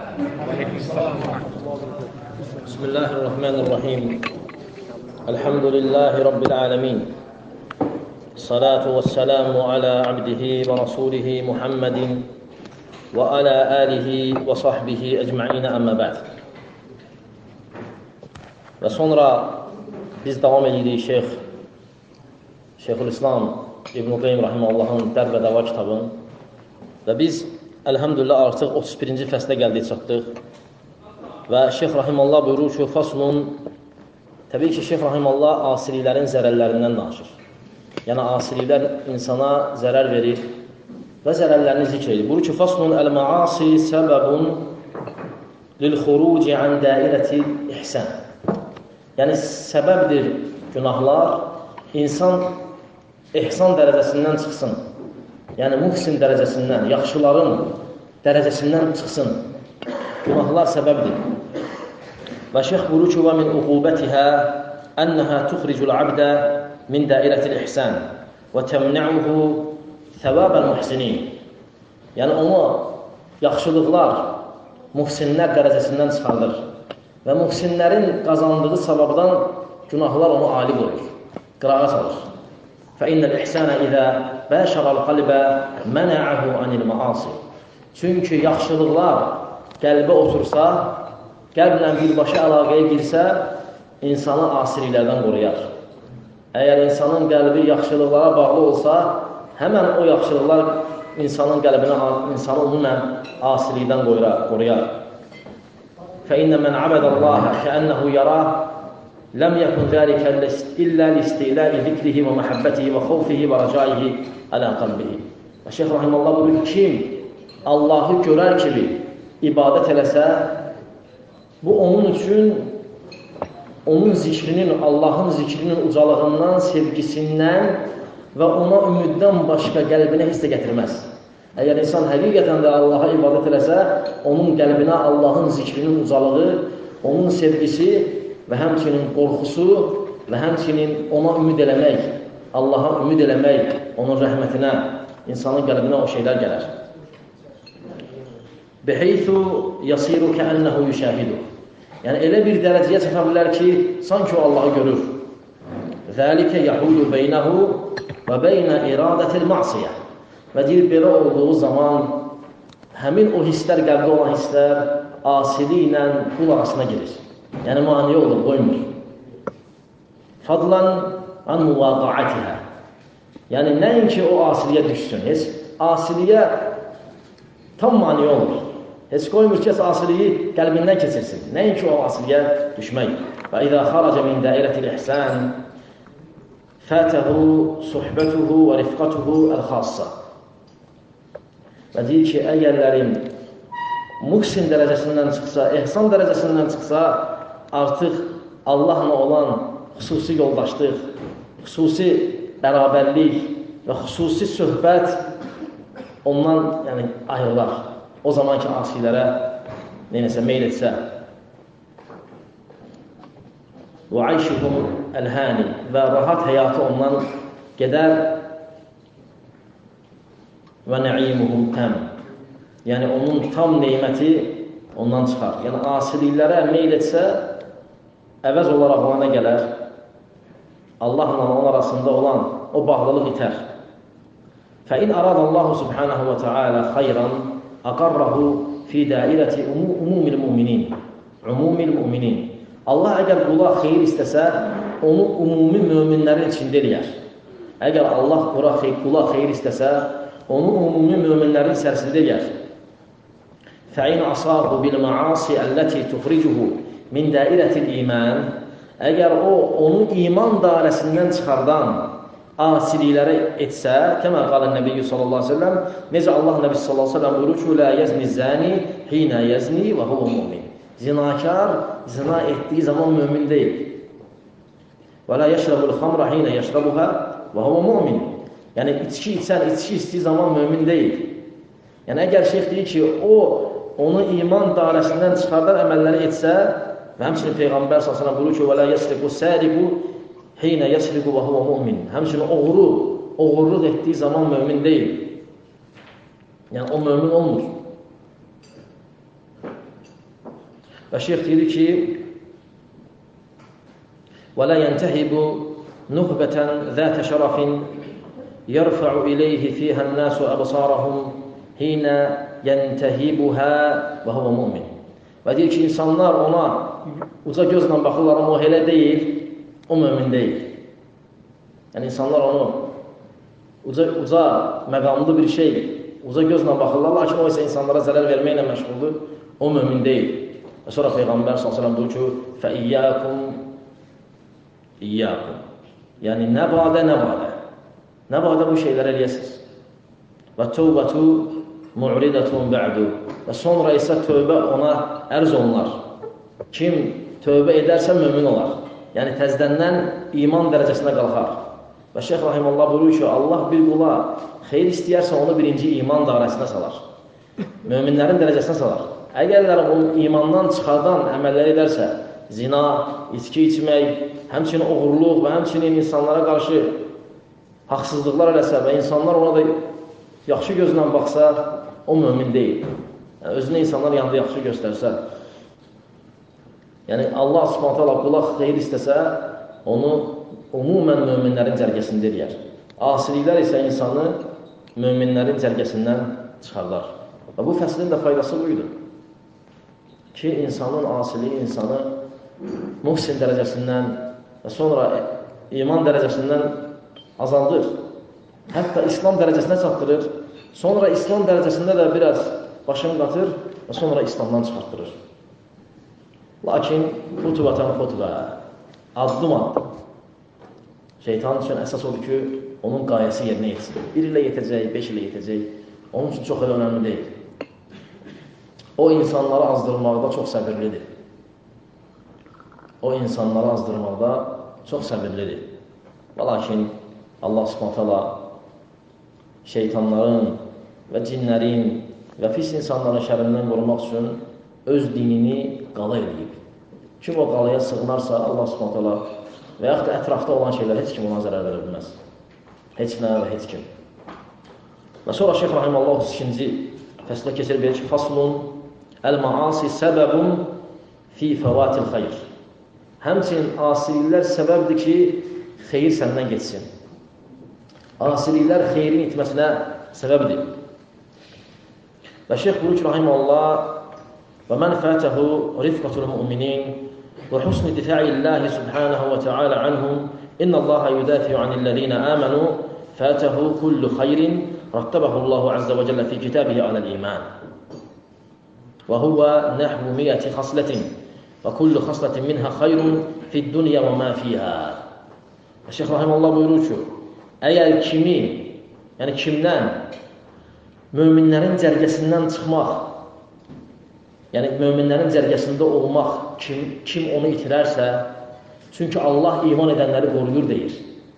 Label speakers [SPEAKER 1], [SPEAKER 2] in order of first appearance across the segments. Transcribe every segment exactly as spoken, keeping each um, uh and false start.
[SPEAKER 1] بسم الله الرحمن الرحيم الحمد لله رب العالمين الصلاة والسلام على عبده ورسوله محمد وعلى آله وصحبه أجمعين أما بعد. Və sonra biz davam edirik Şeyx Şeyxülislam İbn-i Qeym Rahiməllahın Dərb və Dəva kitabın və biz əlhəmdülillah artıq otuz birinci fəslə gəldik çatdıq və Şeyx Rahimallah buyurur ki, faslun, təbii ki, Şeyx Rahimallah asiliklərin zərərlərindən danışır. Yəni, asiliklər insana zərər verir və zərərlərini zikr edir. Buyurur ki, faslun əl-maasi səbəbun lil-xuruci ən dairəti ihsən. Yəni, səbəbdir günahlar, insan ihsan dərəcəsindən çıxsın. Yəni, muhsin dərəcəsindən, yaxşıların dərəcəsindən çıxsın. Günahlar səbəbdir. Və şeyx buyurur ki, və min uqubətihə ənəhə tuxricul abdə min dairətil ihsan və təmnəuhu thəvəbəl muhsinin. Yəni, onu yaxşılıqlar muhsinlər dərəcəsindən çıxardır və muhsinlərin qazandığı savabdan günahlar onu ali qoyur, qırağa salır. فَإِنَّ الْإِحْسَانَ إِذَا بَاشَرَ الْقَلْبَ مَنَعَهُ عَنِ الْمَعَاصِ. Çünki yaxşılıqlar qəlbə otursa, qəlblə birbaşa əlaqəyə girsə, insanı asiliklərdən qoruyar. Əgər insanın qəlbi yaxşılıqlara bağlı olsa, həmən o yaxşılıqlar insanın qəlbinə, insanı umumən asilikdən qoruyar. فَإِنَّ مَنْ عَبَدَ اللّٰهَ كَأَنَّهُ يَرَاهُ لَمْ يَكُنْ ذَلِكَ إِلَّا لِاسْتِعْلَاءِ ذِكْرِهِ وَمَحَبَّتِهِ وَخَوْفِهِ وَرَجَائِهِ عَلَى قَلْبِهِ. Və Şeyx Rahiməllah buyurur ki, kim Allahı görər kimi ibadət eləsə, bu onun üçün onun zikrinin, Allahın zikrinin ucalığından, sevgisindən və ona ümiddən başqa qəlbinə hiss də gətirməz. Əgər insan həqiqətən də Allaha ibadət eləsə, onun qəlbinə Allahın zikrinin ucalığı, onun sevgisi və həmçinin qorxusu və həmçinin ona ümid eləmək, Allaha ümid eləmək, onun rəhmətinə, insanın qəlbinə o şeylər gələr. Biheythu yasiru kəənnəhu yüşəhidu. Yəni, elə bir dərəcəyə çata bilər ki, sanki o Allahı görür. Zəlikə yəhudu beynəhu və beynə iradətil masiyə. Və deyir, belə olduğu zaman həmin o hisslər, qəlbdə olan hisslər asili ilə qul arasına girir. Yəni, maniyə olur, qoymur. Fadlan an muvaqaatihə. Yəni, nəinki o asiliyə düşsün, heç asiliyə tam maniyə olur. Heç qoymur ki, asiliyi qəlbindən keçirsin. Nəinki o asiliyə düşmək. Və izə xaraca min dairətil ihsan fətəhu suhbətuhu və rifqatuhu əl-xassa. Və deyir ki, əgərlərin muhsin dərəcəsindən çıxsa, ehsan dərəcəsindən çıxsa, artıq Allahla olan xüsusi yoldaşlıq, xüsusi bərabərlik və xüsusi söhbət ondan yəni, ayrılar. O zamanki asilərə neynəsə meyl etsə. Və ayşuhum əlhəni və rahat həyatı ondan gedər və nə'imuhum təm. Yəni, onun tam neyməti ondan çıxar. Yəni, asiliklərə meyl etsə, əvəz olaraq ona gələr. Allahla onun arasında olan o bağlılıq itər. فَإِنْ أَرَادَ اللّٰهُ سُبْحَانَهُ وَتَعَالَى خَيْرًا أَقَرَّهُ فِي دَائِرَةِ عُمُومِ الْمُؤْمِنِينَ عُمُومِ الْمُؤْمِنِينَ Allah əgər qula xeyir istəsə, onu umumi möminlərin içində eləyər. Əgər Allah qula xeyir istəsə, onu umumi möminlərin içərisində eləyər. فَإِنْ أَصَابُ بِالْمَعَاصِ الَّتِي تُخْرِجُهُ مِنْ دَائِرَةِ الْإِيمَانِ Əgər o, onu iman dairəsindən çıxardan asiliklərə etsə, kəmə qalən Nəbiyyə sallallahu aleyhi ve sellem, necə Allah Nəbiyyə sallallahu aleyhi ve sellem buyurur ki, lə yəzni zəni, hinə yəzni və huvə mümin. Zinakar, zina etdiyi zaman mümin deyil. Və lə yəşrəbul xamra hinə yəşrəbuhə və huvə mümin. Yəni, içki içən, içki içdiyi zaman mümin deyil. Yəni, əgər şeyx deyir ki, o, onu iman dairəsindən çıxardan əməlləri etsə, və həmçinin Peyğəmbər sallallahu aleyhi ve sellem buyurur ki, və lə yəsriqu səriqu Heynə yəsriqu və huvə mümin. Həmçinin oğru, oğurluq etdiyi zaman mümin deyil. Yəni, o mümin olmur. Və şeyx deyir ki, وَلَا يَنْتَهِبُ نُخْبَةً ذَاتَ شَرَفٍ يَرْفَعُ إِلَيْهِ فِيهَا النَّاسُ أَبْصَارَهُمْ حِينَ يَنْتَهِبُهَا وَهُوَ مُؤْمِنٌ. Və deyir ki, insanlar ona uca gözlə baxırlar, amma o elə deyil, o mömin deyil. Yəni, insanlar onu uca, uca məqamlı bir şey, uca gözlə baxırlar, lakin o isə insanlara zərər verməklə məşğuldur, o mömin deyil. Və sonra Peyğəmbər sallallahu əleyhi və səlləm deyir ki, فَإِيَّاكُمْ İyyâkum. Yəni, nə badə, nə badə. Nə badə bu şeylər eləyəsiniz. Və tövbətu mu'ridətun bə'du. Və sonra isə tövbə ona ərz olunar. Kim tövbə edərsə mömin olar. Yəni, təzdəndən iman dərəcəsinə qalxar. Və Şeyx Rahimullah buyurur ki, Allah bir qula xeyir istəyərsə onu birinci iman dairəsinə salar. Möminlərin dərəcəsinə salar. Əgərlər o imandan çıxardan əməllər edərsə, zina, içki içmək, həmçinin oğurluq və həmçinin insanlara qarşı haqsızlıqlar eləsə və insanlar ona da yaxşı gözlə baxsa, o mömin deyil. Yəni, özünə insanlar yanında yaxşı göstərsə, yəni Allah Subhanahu taala qula xeyir istəsə, onu umumən möminlərin cərgəsində eləyər. Asiliklər isə insanı möminlərin cərgəsindən çıxarlar. Və bu fəslin də faydası buydu ki, insanın asiliyi insanı muhsin dərəcəsindən və sonra iman dərəcəsindən azaldır. Hətta İslam dərəcəsinə çatdırır. Sonra İslam dərəcəsində də biraz başını qatır və sonra İslamdan çıxartdırır. Lakin xutubatan xutubə, addım addım. Şeytan üçün əsas odur ki, onun qayəsi yerinə yetsin. Bir ilə yetəcək, beş ilə yetəcək. Onun üçün çox elə önəmli deyil. O insanları azdırmaqda çox səbirlidir. O insanları azdırmaqda çox səbirlidir. Və lakin Allah Subhanahu taala şeytanların və cinlərin və pis insanların şərrindən qorumaq üçün öz dinini qala edib. Kim o qalaya sığınarsa, Allah Subhanahu taala və yaxud da ətrafda olan şeylər heç kim ona zərər verə bilməz. Heç nə və heç kim. Və sonra Şeyx Rahimullah otuz ikinci fəslə keçir, verir ki, faslun əl-maasi səbəbun fi fəvatil xeyr. Həmçinin asiliklər səbəbdir ki, xeyir səndən geçsin. Asiliklər xeyrin itməsinə səbəbdir. Və Şeyx buyurur ki, rahiməhullah və mən fətəhu rifqatul müminin və husn difa'illahi subhanahu və teala anhum innallaha yudafi'u anillezina amanu fətəhu kullu xeyrin rattabahu Allahu azza və cəllə fi kitabihi aləl iman və huvə nəhvu miyyəti xaslətin və kullu xaslətin minhə xeyrun fid-dunya və mə fiyhə. Şeyx Rahimullah buyurur ki, əgər kimi, yəni kimdən möminlərin cərgəsindən çıxmaq, yəni möminlərin cərgəsində olmaq, kim, kim onu itirərsə, çünki Allah iman edənləri qoruyur deyir.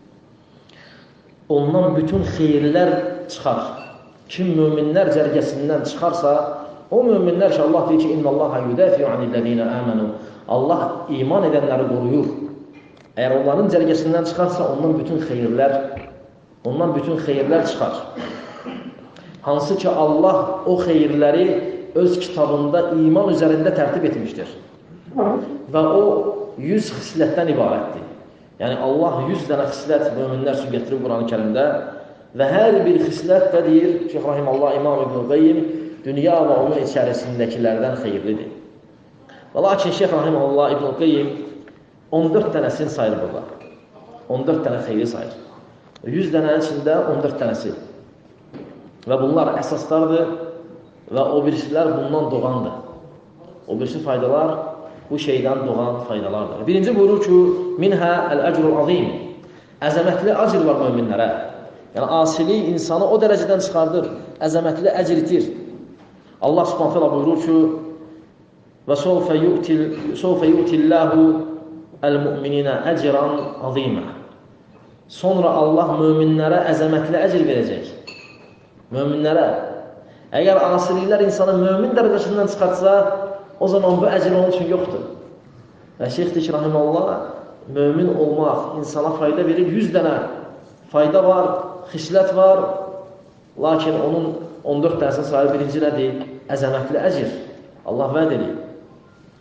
[SPEAKER 1] Ondan bütün xeyirlər çıxar. Kim möminlər cərgəsindən çıxarsa, o möminlər ki, Allah deyir ki, İnnallaha yudafi'u anillezina amanu. Allah iman edənləri qoruyur. Əgər onların cərgəsindən çıxarsa, ondan bütün xeyirlər, ondan bütün xeyirlər çıxar. Hansı ki, Allah o xeyirləri öz kitabında iman üzərində tərtib etmişdir. Və o yüz xislətdən ibarətdir. Yəni, Allah yüz dənə xislət möminlər üçün gətirib Quran-ı Kərimdə və hər bir xislət də deyir, Şeyx Rahimullah İmam İbn Qayyim, dünya və onun içərisindəkilərdən xeyirlidir. Və lakin Şeyx Rahimullah İbn Qayyim on dörd dənəsini sayır burada. on dörd dənə xeyri sayır. yüz dənənin içində on dörd dənəsi. Və bunlar əsaslardır və o birisilər bundan doğandır. O birisi faydalar bu şeydən doğan faydalardır. Birinci buyurur ki, minhə əl-əcrul azim. Əzəmətli əcr var möminlərə. Yəni, asilik insanı o dərəcədən çıxardır, əzəmətli əcr itir. Allah Subhanahu taala buyurur ki, və sawfa yu'tillahu el-mu'minina ecran azima. Sonra Allah möminlərə əzəmətli əcr verəcək. Möminlərə. Əgər asiliklər insanı mömin dərəcəsindən çıxartsa, o zaman bu əcr onun üçün yoxdur. Və Şeyx deyir ki, rahiməhullah, mömin olmaq insana fayda verir. yüz dənə fayda var, xislət var, lakin onun on dörd dənəsinin sahibi birinci nədir? Əzəmətli əcr. Allah vəd edir.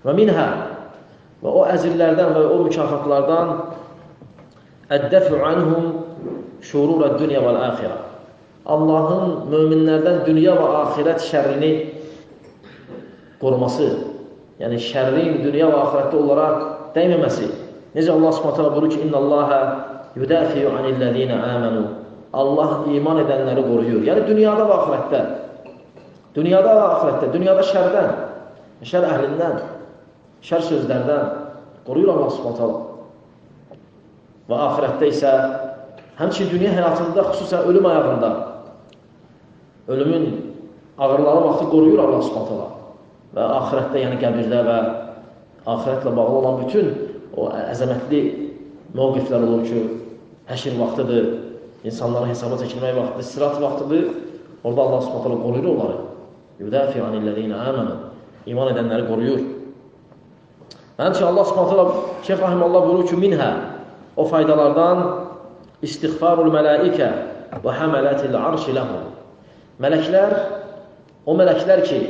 [SPEAKER 1] Və minhə və o əzirlərdən və o mükafatlardan əddəfü anhum şururəd dünya vəl-əxirə. Allahın möminlərdən dünya və axirət şərrini qoruması, yəni şərrin dünya və axirətdə onlara dəyməməsi. Necə Allah Subhanahu taala buyurur ki, İnnallaha yudafiu anillezina amanu. Allah iman edənləri qoruyur. Yəni dünyada və axirətdə. Dünyada və axirətdə, dünyada şərdən, şər əhlindən, şər sözlərdən qoruyur Allah Subhanahu taala. Və axirətdə isə həmçinin dünya həyatında, xüsusən ölüm ayağında, ölümün ağırlığı vaxtı qoruyur Allah Subhanahu taala. Və axirətdə, yəni qəbirdə və axirətlə bağlı olan bütün o əzəmətli mövqiflər olur ki, həşir vaxtıdır, insanların hesaba çəkilmək vaxtıdır, sirat vaxtıdır. Orada Allah Subhanahu taala qoruyur onları. Yudafi anillezina amanu. İman edənləri qoruyur. Həmçinin Allah Subhanahu taala Şeyx Rahimehullah buyurur ki, minhə o faydalardan istiğfarul mələikə və həmələtil arşi ləhum. Mələklər, o mələklər ki,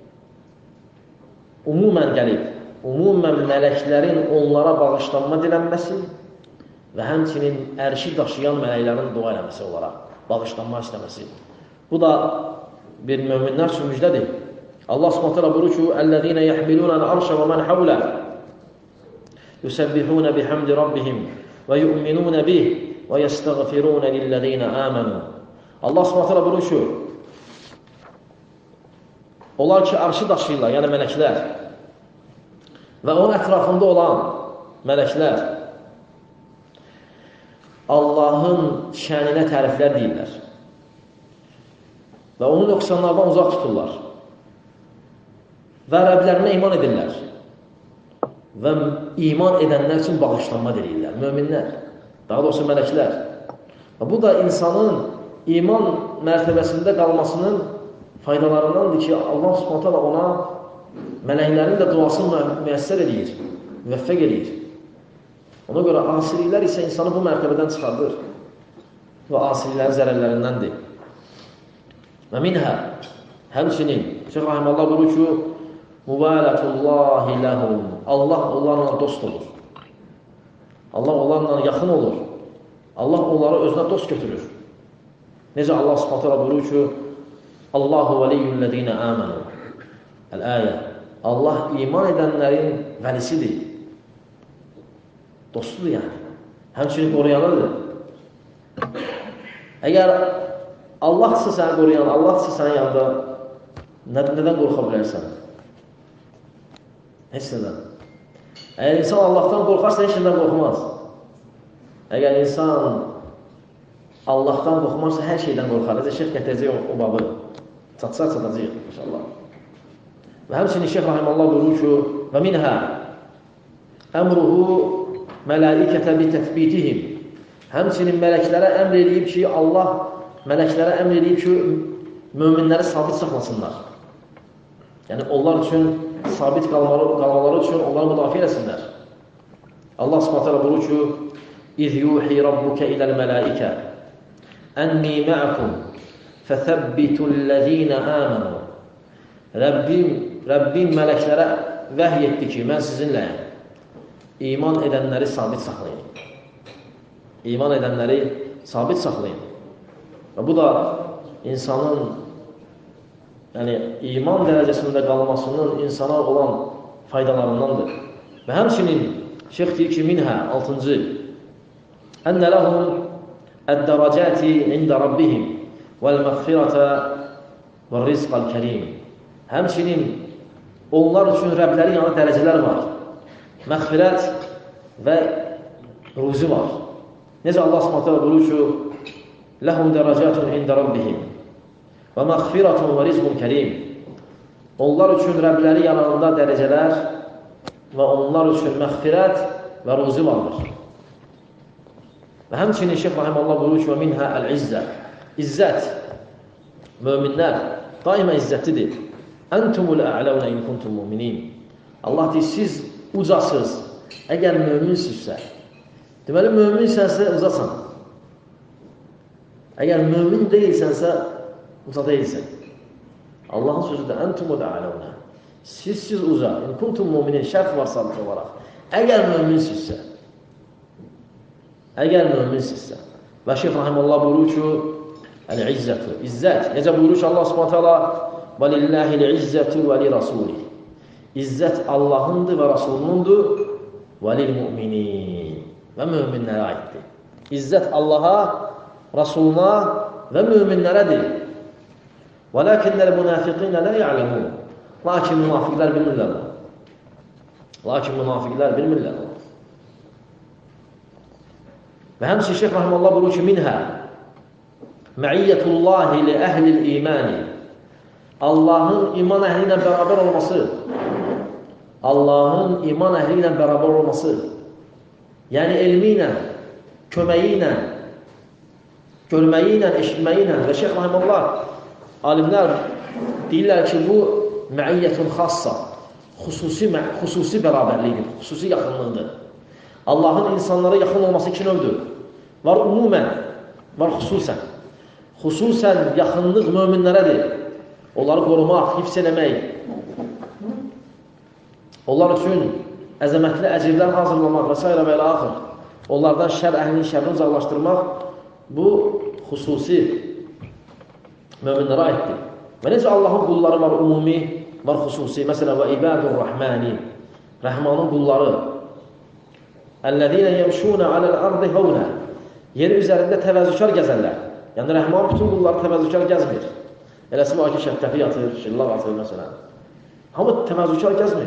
[SPEAKER 1] umumən gəlib, umumən mələklərin onlara bağışlanma dilənməsi və həmçinin ərşi daşıyan mələklərin dua eləməsi olaraq, bağışlanma istəməsi. Bu da bir möminlər üçün müjdədir. Allah Subhanahu taala buyurur ki, "Ellezina yahmiluna al-arsha və men hawla yusabbihuna bihamdi rabbihim və yu'minuna bih və yestağfiruna lillezina amanu." Allah Subhanahu taala buyurur ki, onlar ki, arşı daşıyırlar, yəni mələklər və onun ətrafında olan mələklər Allahın şəninə təriflər deyirlər və onu nöqsanlardan uzaq tuturlar və Rəblərinə iman edirlər və iman edənlər üçün bağışlanma deyirlər, möminlər, daha doğrusu mələklər. Və bu da insanın iman mərtəbəsində qalmasının faydalarındandır ki, Allah Subhanahu taala ona mələklərin də duasını müəssər edir, müvəffəq edir. Ona görə asiliklər isə insanı bu mərtəbədən çıxardır və asiliklərin zərərlərindəndir. Və minhə, həmçinin Şeyx Rahimehullah buyurur ki, mübalətullahi ləhum. Allah onlarla dost olur. Allah onlarla yaxın olur. Allah onları özünə dost götürür. Necə Allah Subhanahu taala buyurur ki, Allahu veliyyullezina amanu. El-ayə. Allah iman edənlərin vəlisidir. Dostudur yəni. Həmçinin qoruyanıdır. Əgər Allahsa səni qoruyan, Allahsa sənin yanında nədən qorxa bilərsən? Heç nədən. Əgər insan Allahdan qorxarsa, heç nədən qorxmaz. Əgər insan Allahdan qorxmarsa, hər şeydən qorxar. Necə Şeyx gətirəcək o babı. Çatsar çatacaq inşallah. Və həmçinin Şeyx Rahimehullah buyurur ki, və minhə əmruhu mələikətə bi təthbitihim. Həmçinin mələklərə əmr edib ki, Allah mələklərə əmr edib ki, möminləri sabit saxlasınlar. Yəni, onlar üçün sabit qalmaları üçün onları müdafiə eləsinlər. Allah Subhanahu taala buyurur ki, İz yuhi rabbuka iləl mələikə ənni mə'akum fəthəbbitullezina amanu. Rəbbim, Rəbbim mələklərə vəhy etdi ki, mən sizinləyəm. İman edənləri sabit saxlayın. İman edənləri sabit saxlayın. Və bu da insanın yəni, iman dərəcəsində qalmasının insana olan faydalarındandır. Və həmçinin Şeyx deyir ki, minhə, altıncı Ənə ləhum əd-dərəcəti ində Rabbihim vəl-məğfirətə vəl-rizqəl-kərim. Həmçinin onlar üçün Rəblərin yanında dərəcələr var. Məğfirət və ruzi var. Necə Allah Subhanahu taala buyurur ki, ləhum dərəcətun ində Rabbihim və məğfirətun və rizqun kərim. Onlar üçün Rəbləri yanında dərəcələr və onlar üçün məğfirət və ruzi vardır. Və həmçinin Şeyx Rahimehullah buyurur ki, və minhə əl-izzə. İzzət, möminlər daima izzətlidir. Əntumul ə'ləvnə in kuntum müminin. Allah deyir, siz ucasız, əgər möminsizsə. Deməli, möminsənsə ucasan. Əgər mömin deyilsənsə, uca deyilsən. Allahın sözü də əntumul ə'ləvnə. Siz siz uca. İn kuntum müminin şərt var sabit olaraq. Əgər möminsinizsə, əgər möminsinizsə. Və Şeyx Rahimullah buyurur ki, əl-izzətu, izzət. Necə buyurur ki, Allah Subhanahu taala və lillahi'l-izzətu və li rasulih. İzzət Allahındır və Rasulunundur və lil-müminin. Və möminlərə aiddir. İzzət Allaha, Rasuluna və möminlərədir. وَلَكِنَّ الْمُنَافِقِينَ لَا يَعْلَمُونَ. Lakin münafiqlər bilmirlər. Lakin münafiqlər bilmirlər. Və həmçinin Şeyx Rahimullah buyurur ki, minhə məiyyətullahi li əhlil imani. Allahın iman əhli ilə bərabər olması. Allahın iman əhli ilə bərabər olması. Yəni elmi ilə, köməyi ilə, görməyi ilə, eşitməyi ilə. Və Şeyx Rahimullah alimlər deyirlər ki, bu məiyyətun xassa, xüsusi, xüsusi bərabərliyidir, xüsusi yaxınlıqdır. Allahın insanlara yaxın olması iki növdür. Var umumən, var xüsusən. Xüsusən yaxınlıq möminlərədir. Onları qorumaq, hifz eləmək, onlar üçün əzəmətli əcirlər hazırlamaq və s. və ilə axır. Onlardan şər əhlinin şərrini uzaqlaşdırmaq, bu xüsusi möminlərə aiddir. Və necə Allahın qulları var umumi, var xüsusi. Məsələn, və ibadur rəhmani, rəhmanın qulları. Əl-ləzīnə yəmşûnə aləl-ardı həvnə. Yeri üzərində təvəzzükar gəzərlər. Yəni, rəhmanın bütün qulları təvəzzükar gəzmir. Eləsi var ki, şəddəfi yatır, şillaq atır, məsələn. Hamı təvəzzükar gəzmir.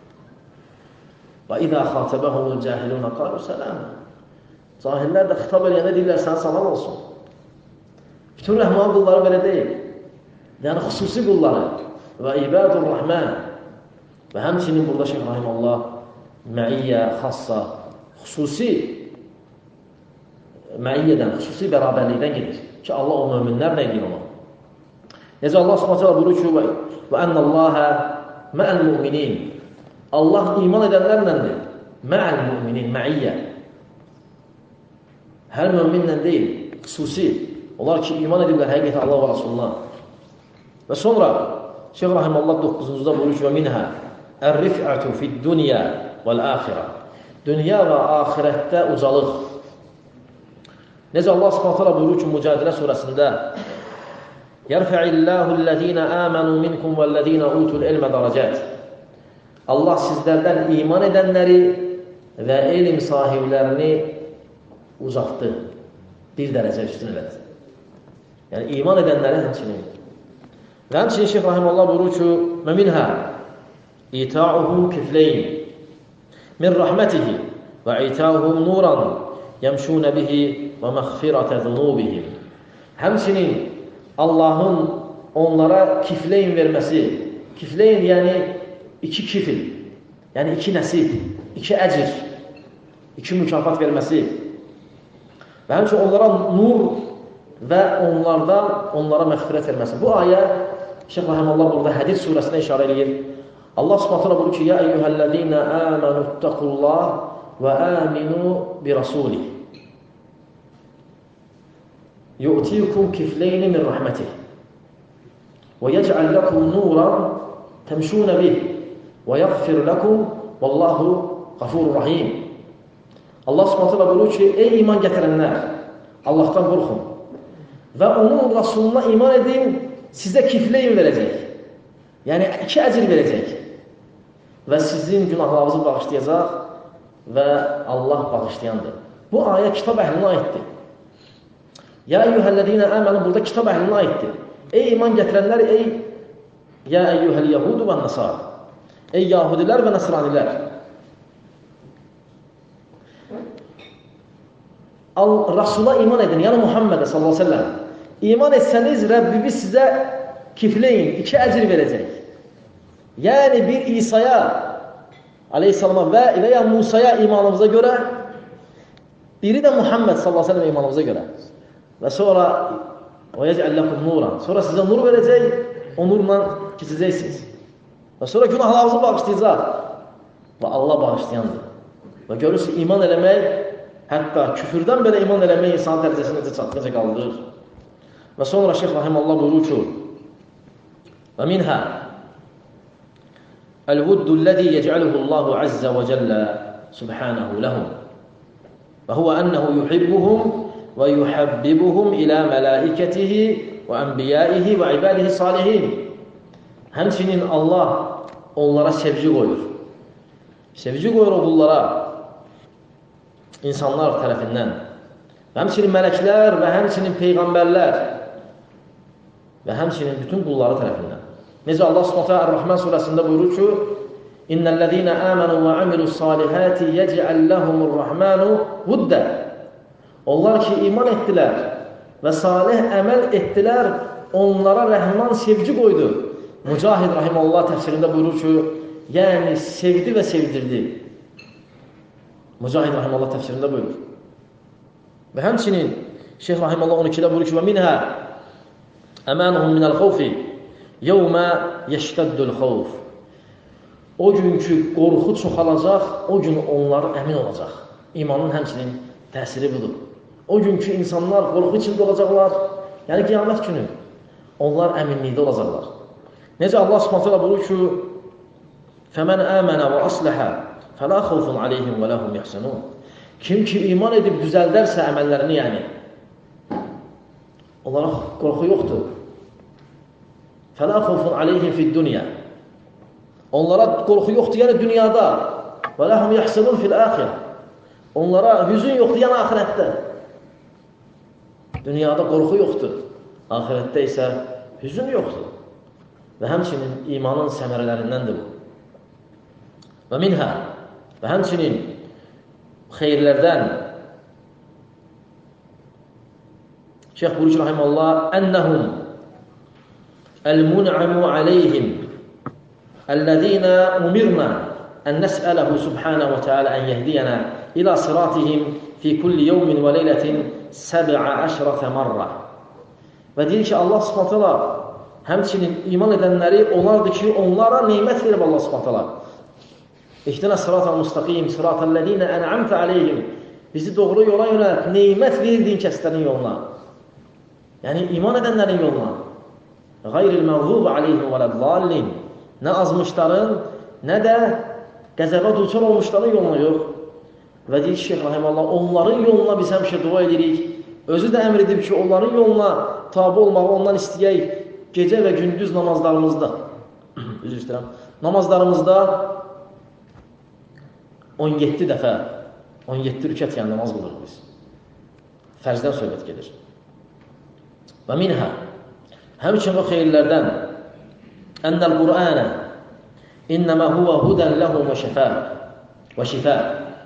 [SPEAKER 1] Və idə xatəbəhumul cəhilunə qalu sələm. Cahillər də xitab eləyəndə deyirlər, sənə salam olsun. Bütün rəhman qulları belə deyil. Yəni, xüsusi qulları. Və ibadur rəhmən. Və həmçinin burada Şeyx Rahimullah məiyyə, xassa, xüsusi məiyyədən, xüsusi bərabərlikdən gedir. Ki, Allah o möminlərlə edir onu. Necə Allah Subhanahu buyurur ki, və ənəlləhə məəl-müminin. Allah iman edənlərləndir. Məəl-müminin, məiyyə. Hər möminlə deyil, xüsusi. Onlar ki, iman edirlər həqiqətən Allah və Rasulullah. Və sonra Şeyx Rahimullah doqquzuncuda buyurur ki, və minhə ər-rif'atu fid-dunya vəl-əxirə. Dünya və axirətdə ucalıq. Necə Allah Subhanahu buyurur ki, Mücadilə surəsində Yərfə'illâhu'l-ləzīnə âmenû minkum vəl-ləzīnə utul-ilmə dərəcət. Allah sizlərdən iman edənləri və elm sahiblərini uzaqdı. Bir dərəcə üstün elədi. Yəni, iman edənləri həmçinin. Və həmçinin Şeyx Rahimullah buyurur ki, və minhə ita'uhum kifleyn min rəhmətihi və ita'uhum nuran yəmşûnə bihi və məğfirətə zunubihim. Həmçinin Allahın onlara kifleyn verməsi, kifleyn yəni iki kifil, yəni iki nəsib, iki əcr, iki mükafat verməsi və həmçinin onlara nur və onlardan onlara məğfirət verməsi. Bu ayə Şeyx Rahimullah burada Hədid surəsinə işarə edir. Allah Subhanahu buyurur ki, ya eyyuhəl-ləzīnə əmənuttəqullah və əminu bi rasulih. Yu'tikum kifleyni min rahmetih ve yec'al lekum nuran temşûne bih ve yaghfir lekum vallahu gafurur rahim. Allah Subhanahu buyurur ki, ey iman gətirənlər, Allahdan qorxun və onun Rasuluna iman edin, sizə kifleyn verəcək. Yəni, iki əcr verəcək və sizin günahlarınızı bağışlayacaq və Allah bağışlayandır. Bu ayə kitab əhlinə aiddir. Ya eyyuhəl-ləzīnə əmənu burada kitab əhlinə aiddir. Ey iman gətirənlər, ey ya eyyuhəl-yəhudu və nəsar. Ey yahudilər və nəsranilər. Rasula iman edin, yəni Muhammedə sallallahu aleyhi ve sellem. İman etsəniz, Rəbbimiz sizə kifleyin, iki əcr verəcək. Yəni bir İsa'ya aleyhissalama və ilə Musa'ya imanımıza görə, biri də Muhammed sallallahu aleyhi ve sellem imanımıza görə. Və sonra o yec'al lekum nuran. Sonra sizə nur verəcək, o nurla keçəcəksiniz. Və sonra günahlarınızı bağışlayacaq. Və Allah bağışlayandır. Və görürsünüz, iman eləmək, hətta küfürdən belə iman eləmək insan dərəcəsini necə çatqınca qaldırır. Və sonra Şeyx Rahimullah buyurur ki, və minhə الود الذي يجعله الله عز وجل سبحانه لهم وهو أنه يحبهم ويحببهم إلى ملائكته وأنبيائه وعباده الصالحين. Həmçinin Allah onlara sevgi qoyur. Sevgi qoyur o qullara insanlar tərəfindən. Və həmçinin mələklər və həmçinin peyğəmbərlər və həmçinin bütün qulları tərəfindən. Necə Allah Subhanahu taala Ar-Rahman surəsində buyurur ki: "İnnellezîne âmenû və amilussâlihâti yec'al lahumur-rahmanu vudda." Onlar ki iman etdilər və salih əməl etdilər, onlara Rəhman sevgi qoydu. Mücahid rahimehullah təfsirində buyurur ki, yəni sevdi və sevdirdi. Mücahid rahimehullah təfsirində buyurur. Və həmçinin Şeyx rahimehullah on ikidə buyurur ki: "Və minhâ əmanuhum minəl-xawfi yawma yashtaddu'l xawf." O günkü qorxu çoxalacaq, o gün onlar əmin olacaq. İmanın həmçinin təsiri budur. O günkü insanlar qorxu içində olacaqlar. Yəni qiyamət günü onlar əminlikdə olacaqlar. Necə Allah Subhanahu taala buyurur ki: "Fəmən əmənə və aslaha fəla xawfun aleyhim və lahum yahzanun." Kim ki iman edib düzəldərsə əməllərini, yəni onlara qorxu yoxdur. Fəla xawfun aleyhim fid-dunya. Onlara qorxu yoxdur, yəni dünyada. Və lahum yahzanun fil-axirə. Onlara hüzün yoxdur, yəni axirətdə. Dünyada qorxu yoxdur, axirətdə isə hüzün yoxdur. Və həmçinin imanın səmərələrindəndir bu. Və minhə, və həmçinin xeyirlərdən Şeyx buyurur rahimehullah: "Ennehum el-mun'amu aleyhim ellezîne umirna en nes'alehu subhanahu ve teala en yehdiyena ila sıratihim fi kulli yevmin ve leyletin səb'a əşrətə marra." Və deyir ki, Allah Subhanahu taala həmçinin iman edənləri onlardır ki, onlara neymət verib Allah Subhanahu taala. İhdina sıratal mustaqim, sıratallezîne en'amte aleyhim. Bizi doğru yola yönelt, neymət verdiyin kəslərin yoluna. Yəni iman edənlərin yoluna. Gayril məğdubi aleyhim vələd-dallin. Nə azmışların, nə də qəzəbə duçar olmuşların yoluna yox. Və deyir Şeyx rahimehullah, onların yoluna biz həmişə dua edirik. Özü də əmr edib ki, onların yoluna tabi olmağı ondan istəyək gecə və gündüz namazlarımızda. Üzr istəyirəm. Namazlarımızda on yeddi dəfə, on yeddi rükət yəni namaz qılırıq biz. Fərzdən söhbət gedir. Və minhə, həmçin o xeyirlərdən ənnəl Qur'anə innəmə huvə hudən ləhum və şəfə və şifə.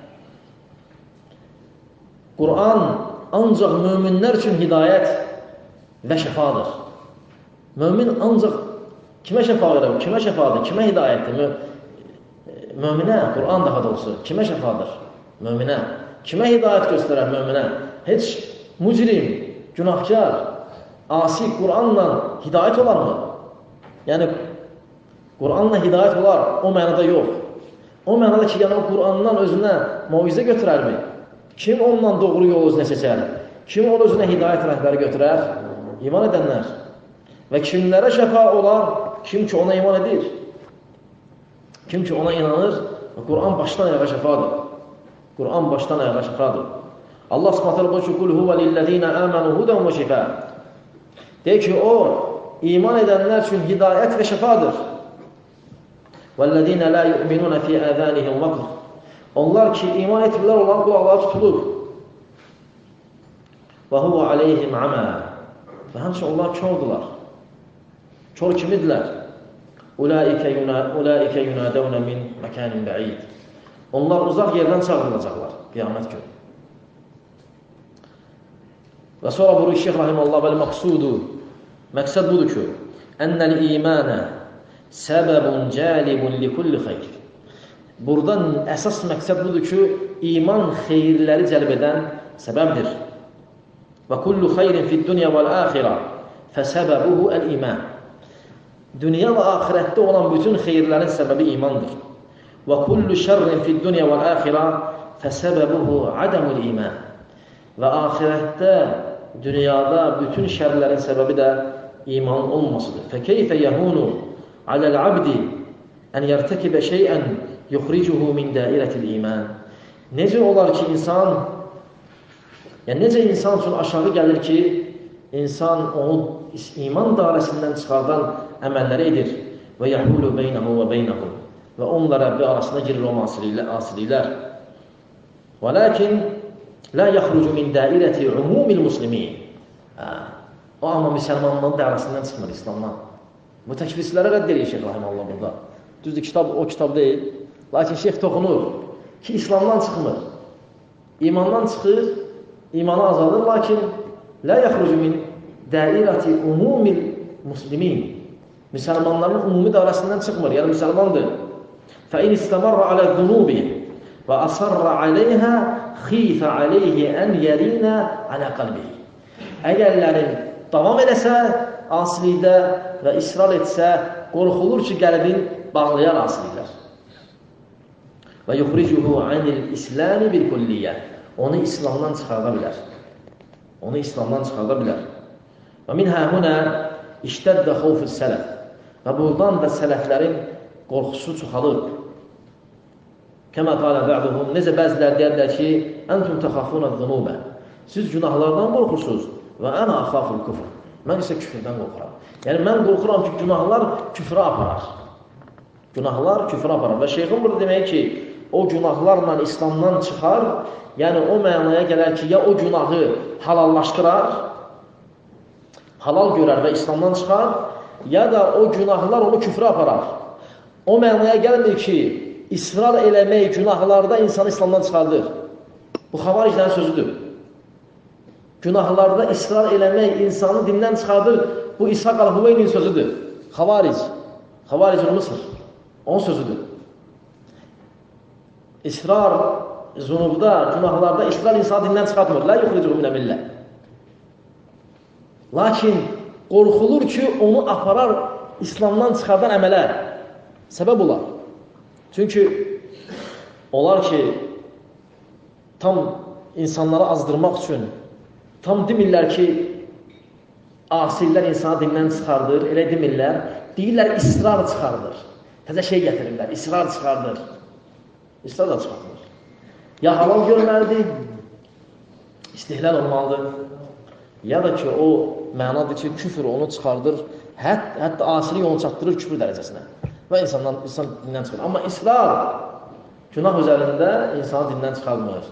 [SPEAKER 1] Qur'an ancaq möminlər üçün hidayət və şəfadır. Mömin ancaq kimə şəfa verir? Kimə şəfadır? Kimə hidayətdir? Möminə, Qur'an daha doğrusu, kimə şəfadır? Möminə. Kimə hidayət göstərər möminə? Heç mücrim, günahkar, asi Qur'anla hidayət olarmı? Yəni, Qur'anla hidayət olar, o mənada yox. O mənada ki, yəni o Qur'andan özünə muizə götürərmi? Kim ondan doğru yol özünə seçər? Kim onun özünə hidayət rəhbəri götürər? İman edənlər. Və kimlərə şəfa olar? Kim ki ona iman edir. Kim ki ona inanır, Qur'an başdan ayağa şəfadır. Qur'an başdan ayağa şəfadır. Allah Subhanahu taala buyurur ki: "Kul huve lillezîne âmenû huden ve şifâ." Deyir ki, o iman edənlər üçün hidayət və şəfadır. "Vellezîne lâ yu'minûne fî âzânihim vaqr." Onlar ki iman etmirlər, olan qulaqları tutulur. "Və huve aleyhim amâ." Və həmçinin onlar kördular. Kör kimidirlər? Ulaikə yunadəvnə min məkənin bəid. Onlar uzaq yerdən çağırılacaqlar qiyamət günü. Və sonra buyurur Şeyx rahimehullah, "Vəl məqsudu." Məqsəd budur ki, "Ennəl imanə səbəbun cəlibun li kulli xeyr." Buradan əsas məqsəd budur ki, iman xeyirləri cəlb edən səbəbdir. Və kullu xeyrin fid-dunya vəl-axirə fəsəbəbuhu əl-iman. Dünya və axirətdə olan bütün xeyirlərin səbəbi imandır. Və kullu şərrin fid-dunya vəl-axirə fəsəbəbuhu adamul iman. Və axirətdə, dünyada bütün şərlərin səbəbi də iman olmasıdır. Fəkeyfə yəhunu aləl-abdi ən yərtəkibə şeyən yuxricuhu min dairətil iman. Necə olar ki, insan, yəni necə insan üçün aşağı gəlir ki, insan onu iman dairəsindən çıxardan əməlləri edir və yəhulu beynəhu və beynəhu və onunla Rəbbi arasına girir o asiliklər. Və lakin la yaxrucu min dairəti umumil muslimin. O amma müsəlmanlığın dairəsindən çıxmır İslamdan. Bu təkfirçilərə rədd edir Şeyx Rahiməllah burada. Düzdür, kitab o kitab deyil. Lakin Şeyx toxunur ki, İslamdan çıxmır. İmandan çıxır, imanı azadır, lakin la yaxrucu min dairəti umumil muslimin. Müsəlmanların umumi dairəsindən çıxmır, yəni müsəlmandır. فَإِنْ اسْتَمَرَّ عَلَى الذُّنُوبِ وَأَصَرَّ عَلَيْهَا خِيفَ عَلَيْهِ أَنْ يَرِينَ عَلَى قَلْبِهِ. Əgərlərin davam edəsə, asilikdə və israr etsə, qorxulur ki, qəlbin bağlayar asiliklər. Və yuxricuhu anil İslami bil kulliyyə. Onu İslamdan çıxarda bilər. Onu İslamdan çıxarda bilər. Və min həhunə iştəddə xovfü sələf. Və buradan da sələflərin qorxusu çoxalır. Kəmə qalə bə'duhum, necə bəzilər deyərlər ki, əntum təxafunə zunubə. Siz günahlardan qorxursunuz və ənə axaful küfr. Mən isə küfrdən qorxuram. Yəni, mən qorxuram ki, günahlar küfrə aparar. Günahlar küfrə aparar. Və şeyxin burada demək ki, o günahlarla İslamdan çıxar, yəni o mənaya gələr ki, ya o günahı halallaşdırar, halal görər və İslamdan çıxar, ya da o günahlar onu küfrə aparar. O mənaya gəlmir ki, israr eləmək günahlarda insanı İslamdan çıxardır. Bu xavariclərin sözüdür. Günahlarda israr eləmək insanı dindən çıxardır. Bu İshaq Əl-Hüveynin sözüdür. Xavaric. Xavaric Mısır. Onun sözüdür. İsrar zunubda, günahlarda israr insanı dindən çıxartmır. La yuxricuhu minə millə. Lakin qorxulur ki, onu aparar İslamdan çıxardan əmələ. Səbəb olar. Çünki olar ki, tam insanları azdırmaq üçün tam demirlər ki, asillər insanı dindən çıxardır, elə demirlər. Deyirlər, israr çıxardır. Təzə şey gətirirlər, israr çıxardır. İsrar da çıxardır. Ya halal görməlidir, istihlal olmalıdır. Ya da ki, o mənadır ki, küfür onu çıxardır, hət, hətta asilik onu çatdırır küfür dərəcəsinə. Və insandan, insan dindən çıxardır. Amma israr günah üzərində insanı dindən çıxarmır.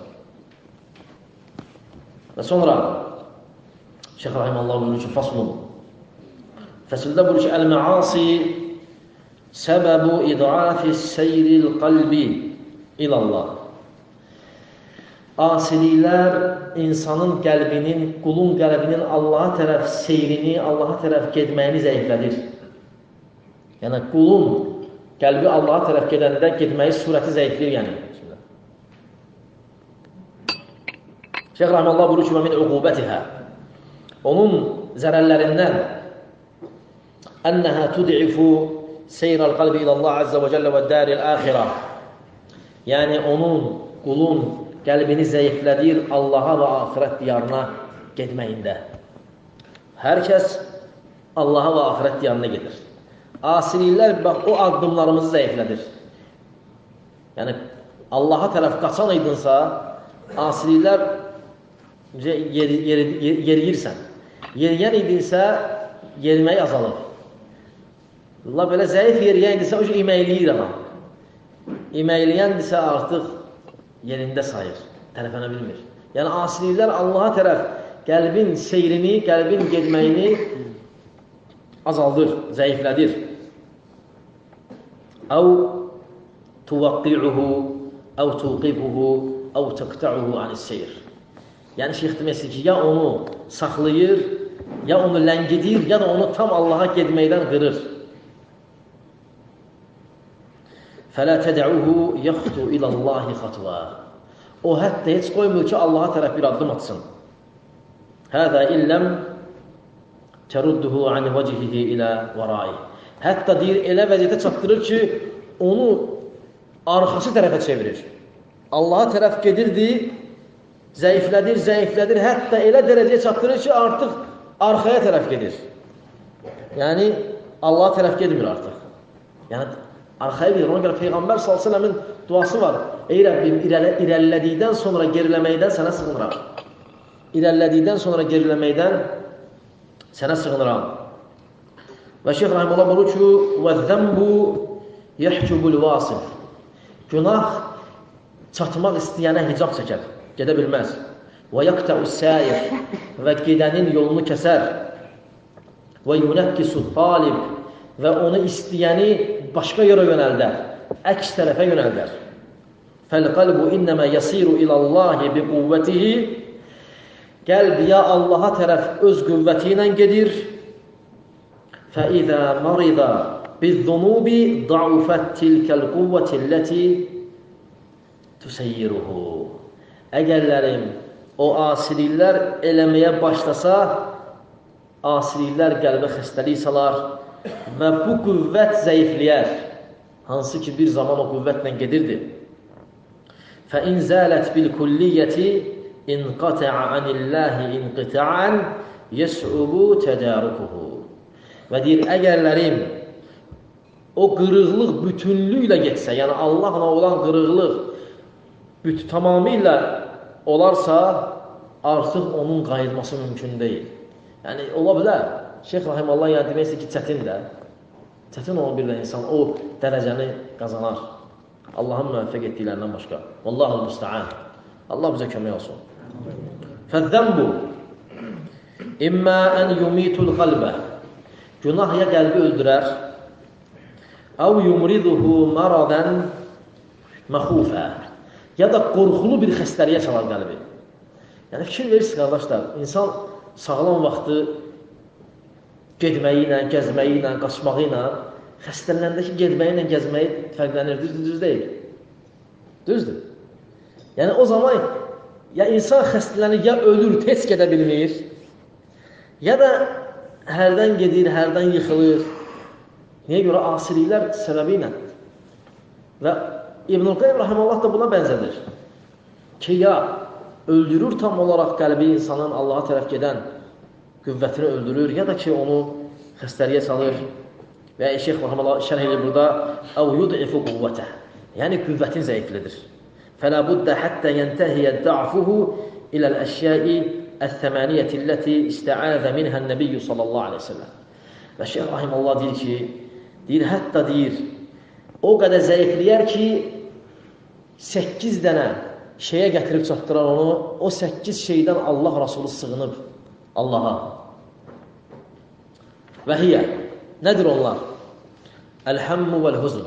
[SPEAKER 1] Və sonra Şeyx Rahiməllah buyurur ki, faslun. Fəsildə buyurur ki, əl-məasi səbəbu idafi seyril qalbi ilallah. Asiliklər insanın qəlbinin, qulun qəlbinin Allaha tərəf seyrini, Allaha tərəf gedməyini zəiflədir. Yəni, qulun qəlbi Allaha tərəf gedəndə gedməyi surəti zəiflir, yəni. Şeyx Rahiməllah buyurur ki, və min uqubətihə. Onun zərərlərindən ənəhə tud'ifu seyrəl qalbi ilallah əzzə və cəllə və dəril əxirə. Yəni, onun, qulun qəlbini zəiflədir Allaha və axirət diyarına getməyində. Hər kəs Allaha və axirət diyarına gedir. Asiliklər, bax, o addımlarımızı zəiflədir. Yəni, Allaha tərəf qaçan idinsə, asiliklər yer, yer, yer, yeriyirsən. Yeriyən idinsə, yeriməyi azalır. Allah belə zəif yeriyən idinsə, o ki, iməyliyir adam. İməyliyəndirsə, artıq yerində sayır, tərəfənə bilmir. Yəni, asiliklər Allaha tərəf qəlbin seyrini, qəlbin gedməyini azaldır, zəiflədir. Əv tuvaqqi'uhu, əv tuqibuhu, əv təqta'uhu anis-seyr. Yəni, şeyx deməsi ki, ya onu saxlayır, ya onu ləngidir, ya da onu tam Allaha gedməkdən qırır. Fələ tədəuhu yaxtu ilallahi xatva. O hətta heç qoymur ki, Allaha tərəf bir addım atsın. Hədə illəm tərudduhu ani vəcihihi ilə vərai. Hətta deyir, elə vəziyyətə çatdırır ki, onu arxası tərəfə çevirir. Allaha tərəf gedirdi, zəiflədir, zəiflədir, hətta elə dərəcəyə çatdırır ki, artıq arxaya tərəf gedir. Yəni, Allaha tərəf gedmir artıq. Yəni, Arxaya gedir. Ona görə Peyğəmbər sallallahu əleyhi və səlləmin duası var. Ey Rəbbim, irələ, irəlilədikdən sonra geriləməkdən sənə sığınıram. İrəlilədikdən sonra geriləməkdən sənə sığınıram. Və Şeyx Rahimullah buyurur ki, وَالذَّنْبُ يَحْجُبُ الْوَاسِفِ Günah çatmaq istəyənə hicab çəkər, gedə bilməz. وَيَقْتَعُ السَّائِرِ Və gedənin yolunu kəsər. وَيُنَكِّسُ الطَّالِبِ Və onu istəyəni başqa yerə yönəldər, əks tərəfə yönəldər. فَالْقَلْبُ إِنَّمَا يَصِيرُ إِلَى اللّٰهِ بِقُوَّتِهِ Qəlb ya Allaha tərəf öz qüvvəti ilə gedir. فَإِذَا مَرِضَ بِالذُّنُوبِ ضَعُفَتْ تِلْكَ الْقُوَّةِ الَّتِي تُسَيِّرُهُ Əgərlərim o asiliklər eləməyə başlasa, asiliklər qəlbə xəstəlik salar və bu qüvvət zəifləyər. Hansı ki bir zaman o qüvvətlə gedirdi. فَإِنْ زَالَتْ بِالْكُلِّيَّةِ اِنْقَتَعَ عَنِ اللّٰهِ اِنْقِتَعًا يَسْعُبُ تَدَارُكُهُ Və deyir, əgərlərim o qırıqlıq bütünlüklə getsə, yəni Allahla olan qırıqlıq büt tamamilə olarsa, artıq onun qayıtması mümkün deyil. Yəni, ola bilər. Şeyx Rahimullah yəni deməksə ki, çətin də. Çətin olan bir də insan o dərəcəni qazanar. Allahın müvəffəq etdiklərindən başqa. Vallahul müstəan. Allah bizə kömək olsun. Fəzzənbu İmmə ən yumitul qalbə Günah ya qəlbi öldürər, əv yumriduhu maradən məxufə ya da qorxulu bir xəstəliyə çalar qəlbi. Yəni, fikir verirsiniz, qardaşlar, insan sağlam vaxtı gedməyi ilə, gəzməyi ilə, qaçmağı ilə, xəstələndəki gedməyi ilə gəzməyi fərqlənir, düzdür, düz deyil. Düzdür. Yəni, o zaman ya insan xəstələnir, ya ölür, tez gedə bilmir, ya da hərdən gedir, hərdən yıxılır. Niyə görə? Asiliklər səbəbi ilə. Və İbn-i Qayyim Rahimullah da buna bənzədir. Ki, ya öldürür tam olaraq qəlbi insanın Allaha tərəf gedən qüvvətini öldürür, ya da ki, onu xəstəliyə salır. Və Şeyx Rahimullah şərh edir burada, əv yud'ifu quvvətə. Yəni, qüvvətin zəiflidir. فَلَا بُدَّ حَتَّى يَنْتَهِيَ دَعْفُهُ إِلَى الْأَشْيَاءِ الثَّمَانِيَةِ الَّتِي استعاذ منها النبي sallallahu aleyhi ve sellem. Və Şeyx Rahimullah deyir ki, deyir, hətta deyir, o qədər zəifləyər ki, səkkiz dənə şeyə gətirib çatdırar onu, o səkkiz şeydən Allah Rasulü sığınıb Allaha. Və hiyə, nədir onlar? Əl-həmmu vəl-huzn.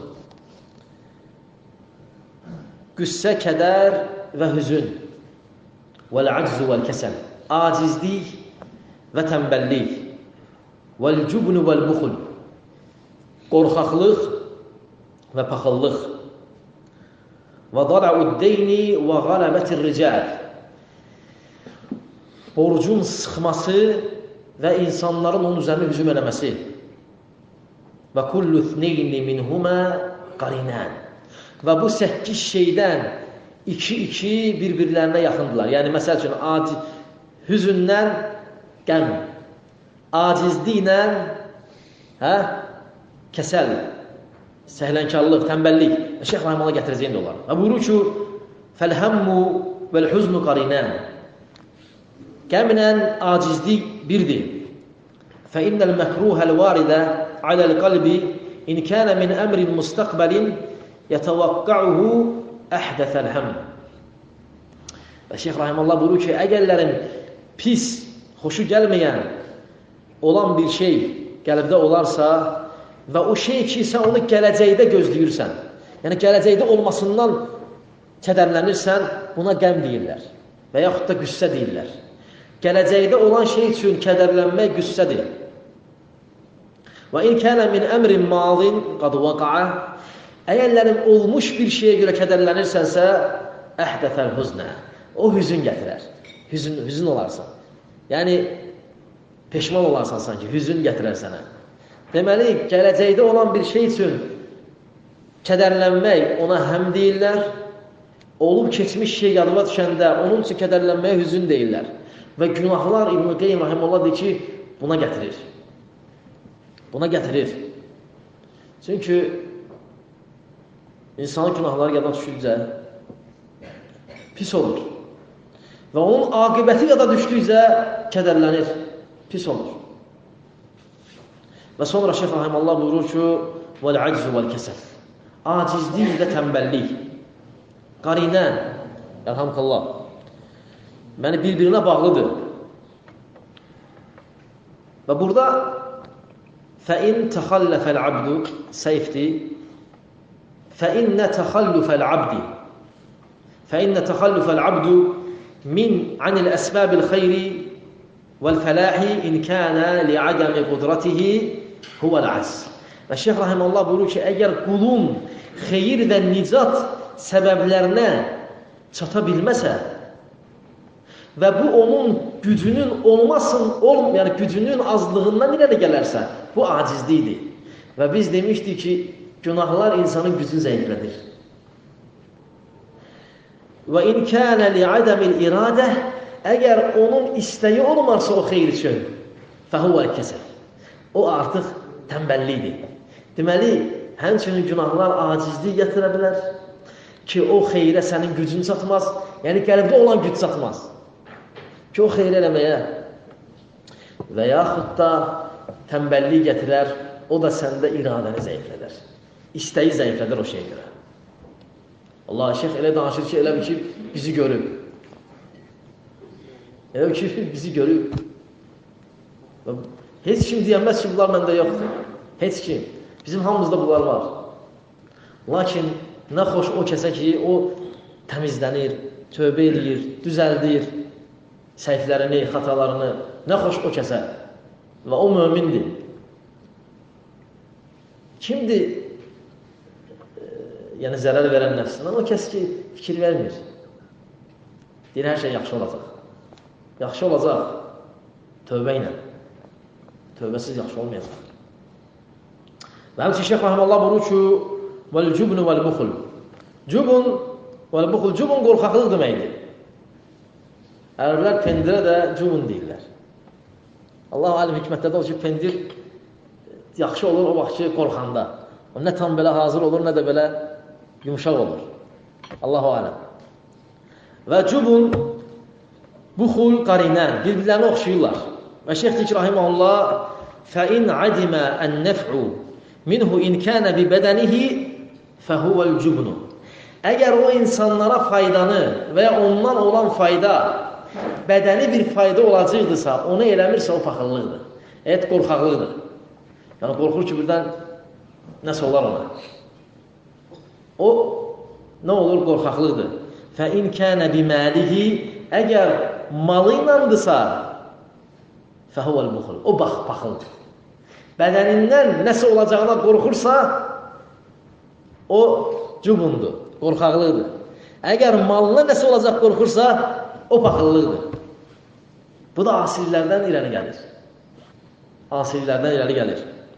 [SPEAKER 1] Qüssə, kədər və hüzün. Vəl-əczu vəl-kəsəl. Acizlik və tənbəllik. Vəl-cübnü vəl-buxul. Qorxaqlıq və paxıllıq. Və dala'ud-deyni və qalabətir-rical. Borcun sıxması və insanların onun üzərine hücum eləməsi. Və kullu ithneyni minhuma qarinən. Və bu səkkiz şeydən iki-iki bir-birlərinə yaxındılar. Yəni, məsəl üçün, aciz, hüzündən qəm, acizliklə hə, kəsəl, səhlənkarlıq, tənbəllik. Şeyx Rahimullah gətirəcəyində olar. Və buyurur ki, fəl-həmmu vəl-hüznü qarinən. Qəmlə acizlik birdir. Fəinnəl məkruhəl varidə aləl qalbi in kənə min əmrin müstəqbəlin yətəvəqqəuhu əhdəfəl həm. Və Şeyx Rahimullah buyurur ki, əgərlərin pis, xoşu gəlməyən olan bir şey qəlbdə olarsa və o şey ki, sən onu gələcəkdə gözləyirsən, yəni gələcəkdə olmasından kədərlənirsən, buna qəm deyirlər və yaxud da qüssə deyirlər. Gələcəkdə olan şey üçün kədərlənmək qüssədir. Və in kənə min əmrin madin qad vaqa'a. Əgərlərin olmuş bir şeyə görə kədərlənirsənsə, əhdəfəl hüznə. O hüzün gətirər. Hüzün, hüzün olarsan. Yəni, peşman olarsan sanki, hüzün gətirər sənə. Deməli, gələcəkdə olan bir şey üçün kədərlənmək ona həm deyirlər, olub keçmiş şey yadıma düşəndə onun üçün kədərlənməyə hüzün deyirlər. Və günahlar İbn-i Qayyim Rahimullah deyir ki, buna gətirir. Buna gətirir. Çünki İnsanın günahları yada düşdükcə pis olur. Və onun aqibəti yada düşdükcə kədərlənir, pis olur. Və sonra Şeyx Rahimallah buyurur ki, vəl-əczu vəl-kəsəl. Acizlik və tənbəllik. Qarinə, əlhamdülillah, məni bir-birinə bağlıdır. Və burada fəin təxalləfəl abdu səyfdir. Fəinnə təxallüfəl abdi. Fəinnə təxallüfəl abdu min anil əsbəbil xeyri vəl-fələhi in kənə li'adəmi qudratihi huvəl-əz. Və Şeyx Rahimallah buyurur ki, əgər qulun xeyir və nicat səbəblərinə çata bilməsə və bu onun gücünün olmasın, ol, yəni gücünün azlığından irəli gələrsə, bu acizlikdir. Və biz demişdik ki, günahlar insanın gücünü zəiflədir. Və in kənə li'adəmil iradə, əgər onun istəyi olmarsa o xeyr üçün, fəhuvəl kəsəl. O artıq tənbəllikdir. Deməli, həmçinin günahlar acizlik gətirə bilər ki, o xeyrə sənin gücün çatmaz, yəni qəlbdə olan güc çatmaz ki, o xeyr eləməyə və yaxud da tənbəllik gətirər, o da səndə iradəni zəiflədər. İstəyi zəiflədər o şeylərə. Allah, şeyx elə danışır ki, elə bir ki, bizi görüb. Elə bir ki, bizi görüb. Heç kim deyəməz ki, bunlar məndə yoxdur. Heç kim. Bizim hamımızda bunlar var. Lakin nə xoş o kəsə ki, o təmizlənir, tövbə edir, düzəldir səhvlərini, xatalarını. Nə xoş o kəsə. Və o mömindir. Kimdir e, yəni zərər verən nəfsindən? O kəs ki, fikir vermir. Deyir, hər şey yaxşı olacaq. Yaxşı olacaq tövbə ilə. Tövbəsiz yaxşı olmayacaq. Və həmçin Şeyx Rahimallah buyurur ki, vəl-cübnü vəl-buxul. Cübun vəl-buxul. Cübun qorxaqlıq deməkdir. Ərəblər pendirə də cübun deyirlər. Allah alim hikmətdə də o ki, pendir yaxşı olur o vaxt ki, qorxanda. O nə tam belə hazır olur, nə də belə yumuşaq olur. Allahu aləm. Və cübun, buxul, qarinən, bir-birlərini oxşayırlar. Və Şeyx deyir ki, rahiməhullah, fəin adimə ən-nəf'u minhu in kənə bi bədənihi fəhuvəl cübnu. Əgər o insanlara faydanı və ya ondan olan fayda bədəni bir fayda olacaqdırsa, onu eləmirsə, o paxıllıqdır. Evet, qorxaqlıqdır. Yəni, qorxur ki, birdən nəsə olar ona. O, nə olur? Qorxaqlıqdır. Fəin kənə biməlihi, əgər malı iləndırsa, fəhuvəl buxul. O, bax, paxıldır. Bədənindən nəsə olacağına qorxursa, o cübundur, qorxaqlıqdır. Əgər malına nəsə olacaq qorxursa, o paxıllıqdır. Bu da asirlərdən irəli gəlir. Asirlərdən irəli gəlir.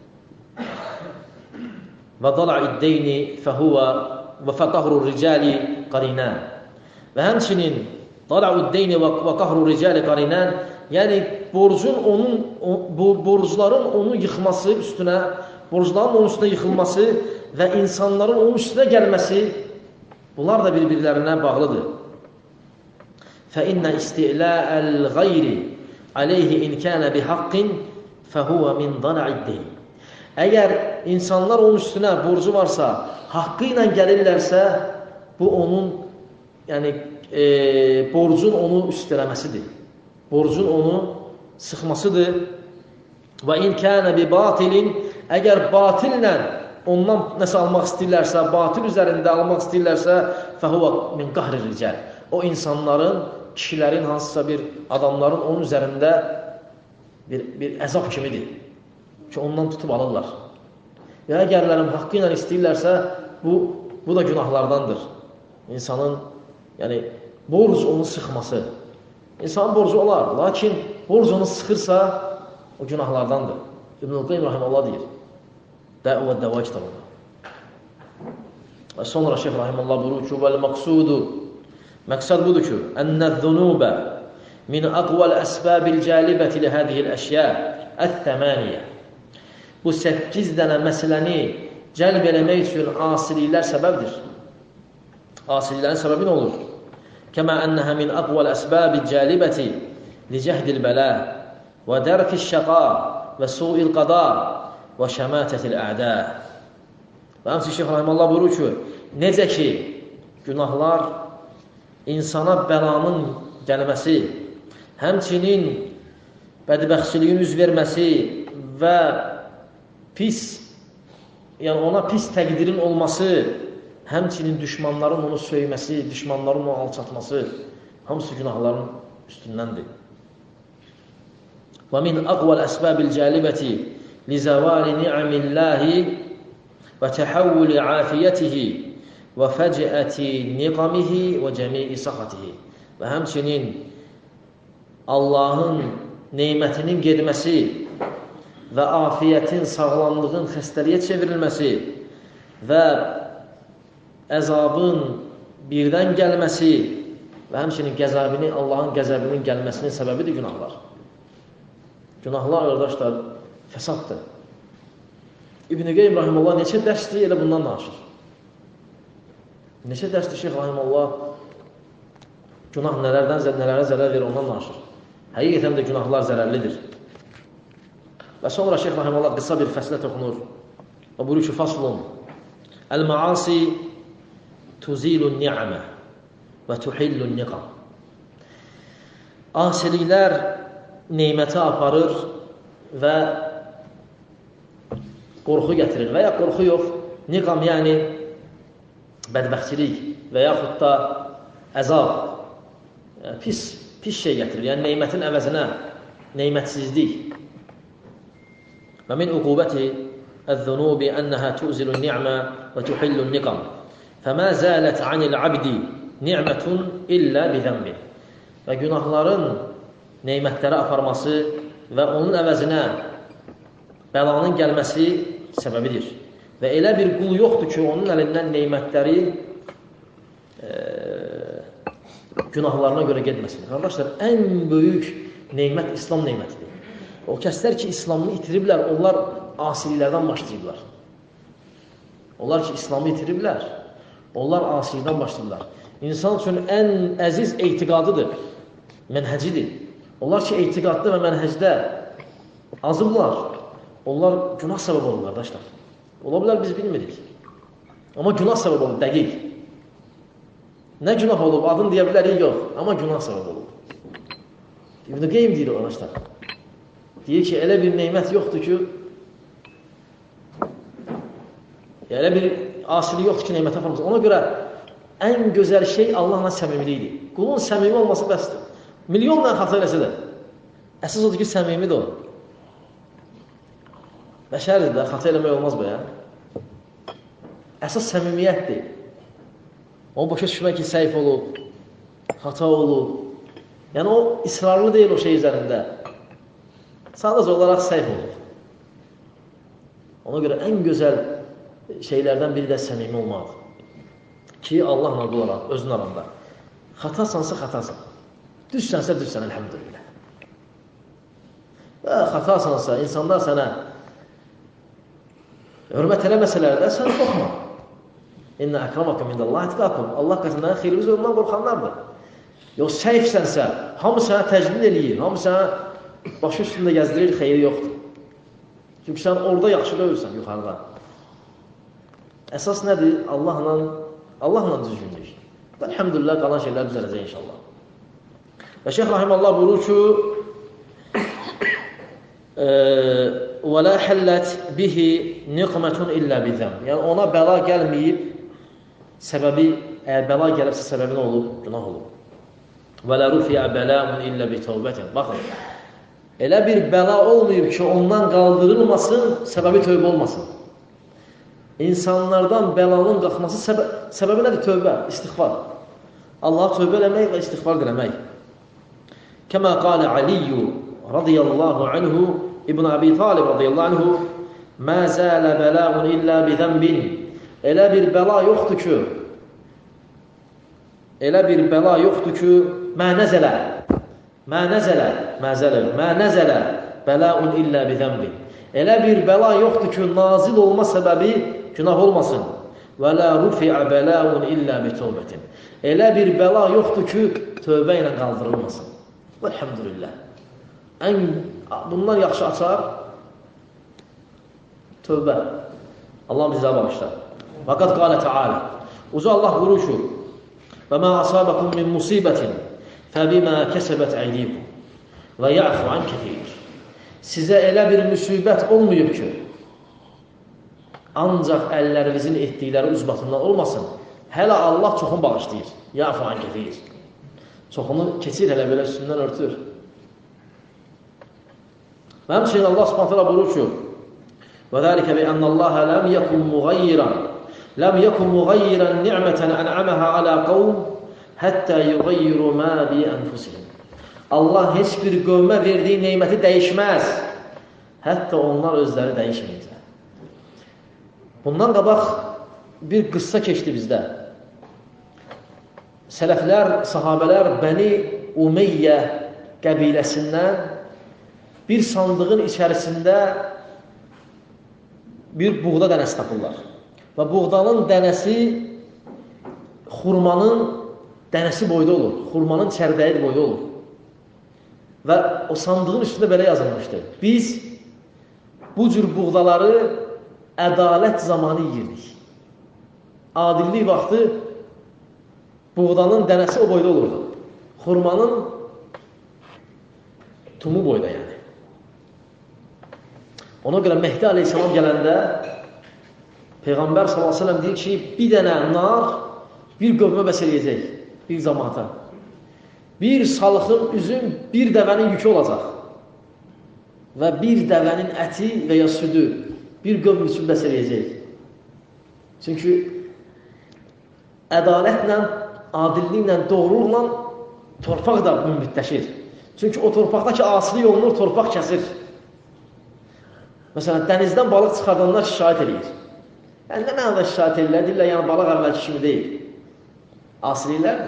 [SPEAKER 1] Və dala'id-deyni fəhuvə və fətahru ricali qarinən. Və həmçinin dala'ud-deyni və qahru ricali qarinən, yəni borcun onun, o, borcların onu yıxması üstünə, borcların onun üstünə yıxılması və insanların onun üstünə gəlməsi, bunlar da bir-birlərinə bağlıdır. فَإِنَّ إِسْتِعْلَاءَ الْغَيْرِ عَلَيْهِ إِنْ كَانَ بِحَقٍ فَهُوَ مِنْ ضَلَعِ الدَّيْنِ. Əgər insanlar onun üstünə borcu varsa, haqqı ilə gəlirlərsə, bu onun, yəni e, borcun onu üstələməsidir. Borcun onu sıxmasıdır. Və in kənə bi batilin, əgər batillə ondan nəsə almaq istəyirlərsə, batil üzərində almaq istəyirlərsə, fəhuvə min qahri rical. O insanların, kişilərin, hansısa bir adamların onun üzərində bir, bir əzab kimidir ki, ondan tutub alırlar. Və əgərlərin haqqı ilə istəyirlərsə, bu, bu da günahlardandır. İnsanın, yəni, borc onu sıxması. İnsanın borcu olar, lakin borc onu sıxırsa, o günahlardandır. İbn-i Qayyim rahiməllah deyir. Dəvə dəvə kitabında. Və sonra Şeyx rahiməllah buyurur ki, vəl-məqsudu, məqsəd budur ki, ənnəz-zunubə min aqval əsbəbil cəlibəti lihədihil əşyə əth-təmaniyə. Bu səkkiz dənə məsələni cəlb eləmək üçün asiliklər səbəbdir. Asiliklərin səbəbi nə olur? Kəmə ənəhə min əqvəl əsbəbi cəlibəti li cəhdil bələ və dərki şəqa və su'il qada və şəmətətil ədə. Və həmçinin Şeyx Rahiməllah buyurur ki, necə ki, günahlar insana bəlanın gəlməsi, həmçinin bədbəxtçiliyin üz verməsi və pis, yəni ona pis təqdirin olması, həmçinin düşmanların onu söyməsi, düşmanların onu alçatması, hamısı günahların üstündəndir. Və min əqvəl əsbəbil cəlibəti li zəvali ni'amillahi və təhəvvüli afiyyətihi və fəcəəti niqamihi və cəmi'i saxatihi. Və həmçinin Allahın neymətinin gedməsi və afiyyətin, sağlamlığın xəstəliyə çevrilməsi və əzabın birdən gəlməsi və həmçinin qəzəbini, Allahın qəzəbinin gəlməsinin səbəbidir günahlar. Günahlar, qardaşlar, fəsaddır. İbn-i Qeym Rahiməllah neçə dərsdir, elə bundan danışır. Neçə dərsdir Şeyx Rahiməllah günah nələrdən, nələrə zərər verir, ondan danışır. Həqiqətən də günahlar zərərlidir. Və sonra Şeyx Rahiməllah qısa bir fəslə toxunur. Və buyurur ki, faslun əl-məasi tuzilun ni'mə və tuhillun niqam. Asiliklər neyməti aparır və qorxu gətirir və ya qorxu yox, niqam yəni bədbəxtçilik və yaxud da əzab, yəni pis, pis şey gətirir, yəni neymətin əvəzinə neymətsizlik. Və min uqubəti əz-zunubi ənəhə tuzilu ni'mə və tuhillu niqam. Fəmə zələt anil abdi ni'mətun illə bidəmbin. Və günahların neymətləri aparması və onun əvəzinə bəlanın gəlməsi səbəbidir. Və elə bir qul yoxdur ki, onun əlindən neymətləri e, günahlarına görə getməsin. Qardaşlar, ən böyük neymət İslam neymətidir. O kəslər ki, İslamını itiriblər, onlar asiliklərdən başlayıblar. Onlar ki, İslamı itiriblər, onlar asilikdən başlayıblar. İnsan üçün ən əziz eytiqadıdır, mənhəcidir. Onlar ki, eytiqadlı və mənhəcdə azıblar, onlar günah səbəb olur, qardaşlar. Ola bilər, biz bilmirik. Amma günah səbəb olur, dəqiq. Nə günah olub, adını deyə bilərik, yox. Amma günah səbəb olur. İbn-i Qeym deyir, qardaşlar. Deyir ki, elə bir neymət yoxdur ki, elə bir asilik yoxdur ki, neymət aparmasın. Ona görə ən gözəl şey Allahla səmimilikdir. Qulun səmimi olması bəsdir. Milyonla xata eləsə də. Əsas odur ki, səmimidir o. Bəşərdir də, xata eləmək olmaz bu ya. Əsas səmimiyyətdir. Onu başa düşmək ki, səhv olub, xata olub. Yəni o israrlı deyil o şey üzərində. Sadəcə olaraq səhv olub. Ona görə ən gözəl şeylərdən biri də səmimi olmalıdır. Ki, Allahla qul araq, özün aranda. Xatasansa xatasan. Düzsənsə düzsən, elhamdülillah. Və xatasansa, insanlar sənə hörmət eləməsələr də sən qorxma. İnnə əkramakum indəllahi itqakum. Allah qatından xeyrimiz ondan qorxanlardır. Yox, səhvsənsə, hamı sənə təcmin eləyir, hamı sənə başı üstündə gəzdirir, xeyri yoxdur. Çünki sən orada yaxşı döyürsən, yuxarıda. Əsas nədir? Allahla, Allahla düzgünlük. Elhamdülillah, qalan şeylər düzələcək inşallah. Və Şeyx Rahiməllah buyurur ki, وَلَا حَلَّتْ بِهِ نِقْمَةٌ إِلَّا بِذَنْبٍ. Yəni ona bəla gəlməyib, səbəbi, əgər bəla gəlibsə səbəbi nə olub? Günah olub. وَلَا رُفِيَ بَلَاءٌ إِلَّا بِتَوْبَةٍ. Baxın, elə bir bəla olmayıb ki, ondan qaldırılmasın, səbəbi tövbə olmasın. İnsanlardan bəlanın qalxması səbə səbəbi nədir? Tövbə, istiğfar. Allaha tövbə eləmək və istiğfar eləmək. Kəmə qalə Aliyyu radiyallahu anhu İbn Abi Talib radiyallahu anhu mə zələ bələun illə bidənbin. Elə bir bəla yoxdur ki, elə bir bəla yoxdur ki, mə nəzələ, mə nəzələ, mə zələ, mə nəzələ bələun illə bidənbin. Elə bir bəla yoxdur ki, nazil olma səbəbi günah olmasın. Və la rufi'a bəla'un illə bi tövbətin. Elə bir bəla yoxdur ki, tövbə ilə qaldırılmasın. Elhamdülillah. Ən bundan yaxşı açar tövbə. Allah bizə bağışlar. Fəqad qalə Teala. Uca Allah buyurur ki: "Və ma asabakum min musibetin fəbima kəsəbət əydikum və ya'fu an kəsir." Sizə elə bir müsibət olmayıb ki, ancaq əllərinizin etdikləri uzbatından olmasın. Hələ Allah çoxunu bağışlayır. Ya'fu an kəsir. Çoxunu keçir, hələ belə üstündən örtür. Və həmçinin Allah Subhanahu taala buyurur ki: "Və zəlikə bi ənəllaha lam yekun muğayyiran lam yekun muğayyiran ni'meten en'amaha ala qavm hatta yughayyiru ma bi anfusihim." Allah heç bir qövmə verdiyi neməti dəyişməz. Hətta onlar özləri dəyişməyəcək. Bundan qabaq bir qıssa keçdi bizdə. Sələflər, sahabələr Bəni Umeyyə qəbiləsindən bir sandığın içərisində bir buğda dənəsi tapırlar. Və buğdanın dənəsi xurmanın dənəsi boyda olur. Xurmanın çərdəyi boyda olur. Və o sandığın üstündə belə yazılmışdı: "Biz bu cür buğdaları ədalət zamanı yiyirdik." Adillik vaxtı buğdanın dənəsi o boyda olurdu. Xurmanın tumu boyda yəni. Ona görə Mehdi aleyhissalam gələndə Peyğəmbər sallallahu aleyhi ve sellem deyir ki, bir dənə nar bir qövmə bəs eləyəcək, bir cəmaata. Bir salxım üzüm bir dəvənin yükü olacaq. Və bir dəvənin əti və ya südü bir qövm üçün bəs eləyəcək. Çünki ədalətlə, adilliklə, doğruluqla torpaq da mümbitləşir. Çünki o torpaqdakı asili olunur, torpaq kəsir. Məsələn, dənizdən balıq çıxardanlar şikayət edir. Yəni, nə mənada şikayət edirlər? Deyirlər, yəni balıq əvvəlki kimi deyil. Asililərdir.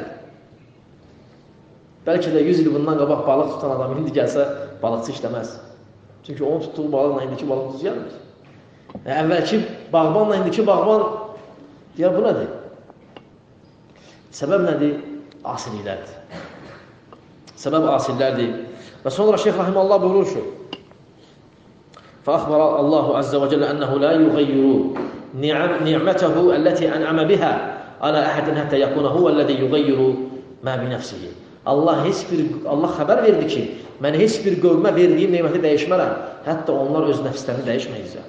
[SPEAKER 1] Bəlkə də yüz il bundan qabaq balıq tutan adam indi gəlsə, balıqçı işləməz. Çünki onun tutduğu balıqla indiki balıq düz gəlmir. Yəni, əvvəlki bağbanla indiki bağban deyər, bu nədir? Səbəb nədir? Asiliklərdir. Səbəb asillərdir. Və sonra Şeyx Rahimallah buyurur ki, فأخبر الله عز وجل أنه لا يغير نعمته التي أنعم بها على أحد حتى يكون هو الذي يغير ما بنفسه. Allah heç bir Allah xəbər verdi ki, mən heç bir qövmə verdiyim neməti dəyişmərəm, hətta onlar öz nəfslərini dəyişməyəcək.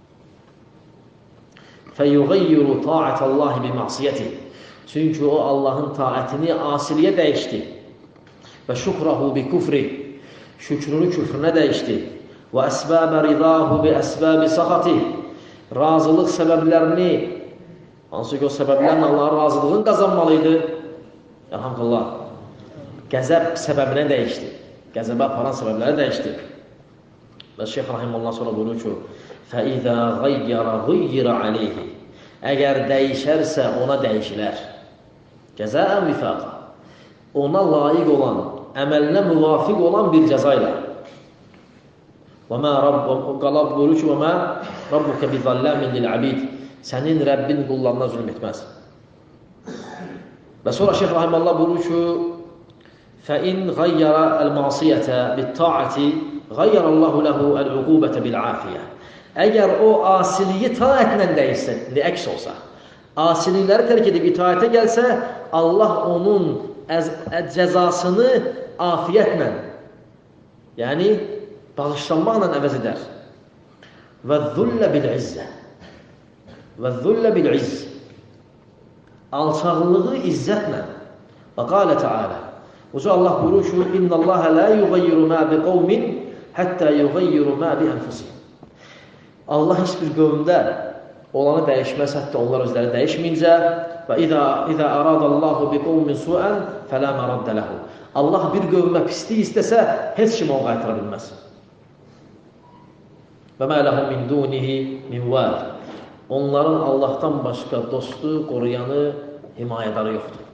[SPEAKER 1] فَيُغَيِّرُ طَاعَةَ اللّٰهِ بِمَعْصِيَتِهِ. Çünki o Allahın taətini asiliyə dəyişdi. Və şükrahu bi kufri. Şükrünü küfrünə dəyişdi. Və əsbəbə ridahu bi əsbəbi saxatih. Razılıq səbəblərini, hansı ki o səbəblərlə Allahın razılığını qazanmalıydı. Elhamdülillah. Qəzəb səbəbinə dəyişdi. Qəzəbə aparan səbəbləri dəyişdi. Və Şeyx Rahimullah sonra buyurur ki, فَإِذَا غَيَّرَ غُيِّرَ عَلَيْهِ. Əgər dəyişərsə ona dəyişilər. Cəzəən vifaqa. Ona layiq olan, əməlinə müvafiq olan bir cəza ilə. وَمَا رَبُّ qalab buyurur ki, وَمَا رَبُّكَ بِظَلَّامٍ لِلْعَبِيدِ. Sənin Rəbbin qullarına zülm etməz. Və sonra Şeyx Rahimullah buyurur ki, فَإِنْ غَيَّرَ الْمَعْصِيَةَ بِالطَّاعَةِ غَيَّرَ اللّٰهُ لَهُ الْعُقُوبَةَ بِالْعَافِيَةِ. Əgər o asiliyi taətlə dəyişsə, əks olsa, asilikləri tərk edib itaətə gəlsə, Allah onun cəzasını afiyyətlə, yəni bağışlanmaqla əvəz edər. Və züllə bil-izzə. Və züllə bil-izz. Alçaqlığı izzətlə. Və qalə Teala. Uca Allah buyurur ki, İnna Allah la yugayyiru ma bi qavmin hatta yugayyiru ma bi anfusihim. Allah heç bir qövmdə olanı dəyişməz, hətta onlar özləri dəyişməyincə. Və İzə İzə aradallahu bi qavmin su'an fala maradda lahu. Allah bir qövmə pislik istəsə, heç kim onu qaytara bilməz. Və mə ləhum min dunihi min vəl. Onların Allahdan başqa dostu, qoruyanı, himayədarı yoxdur.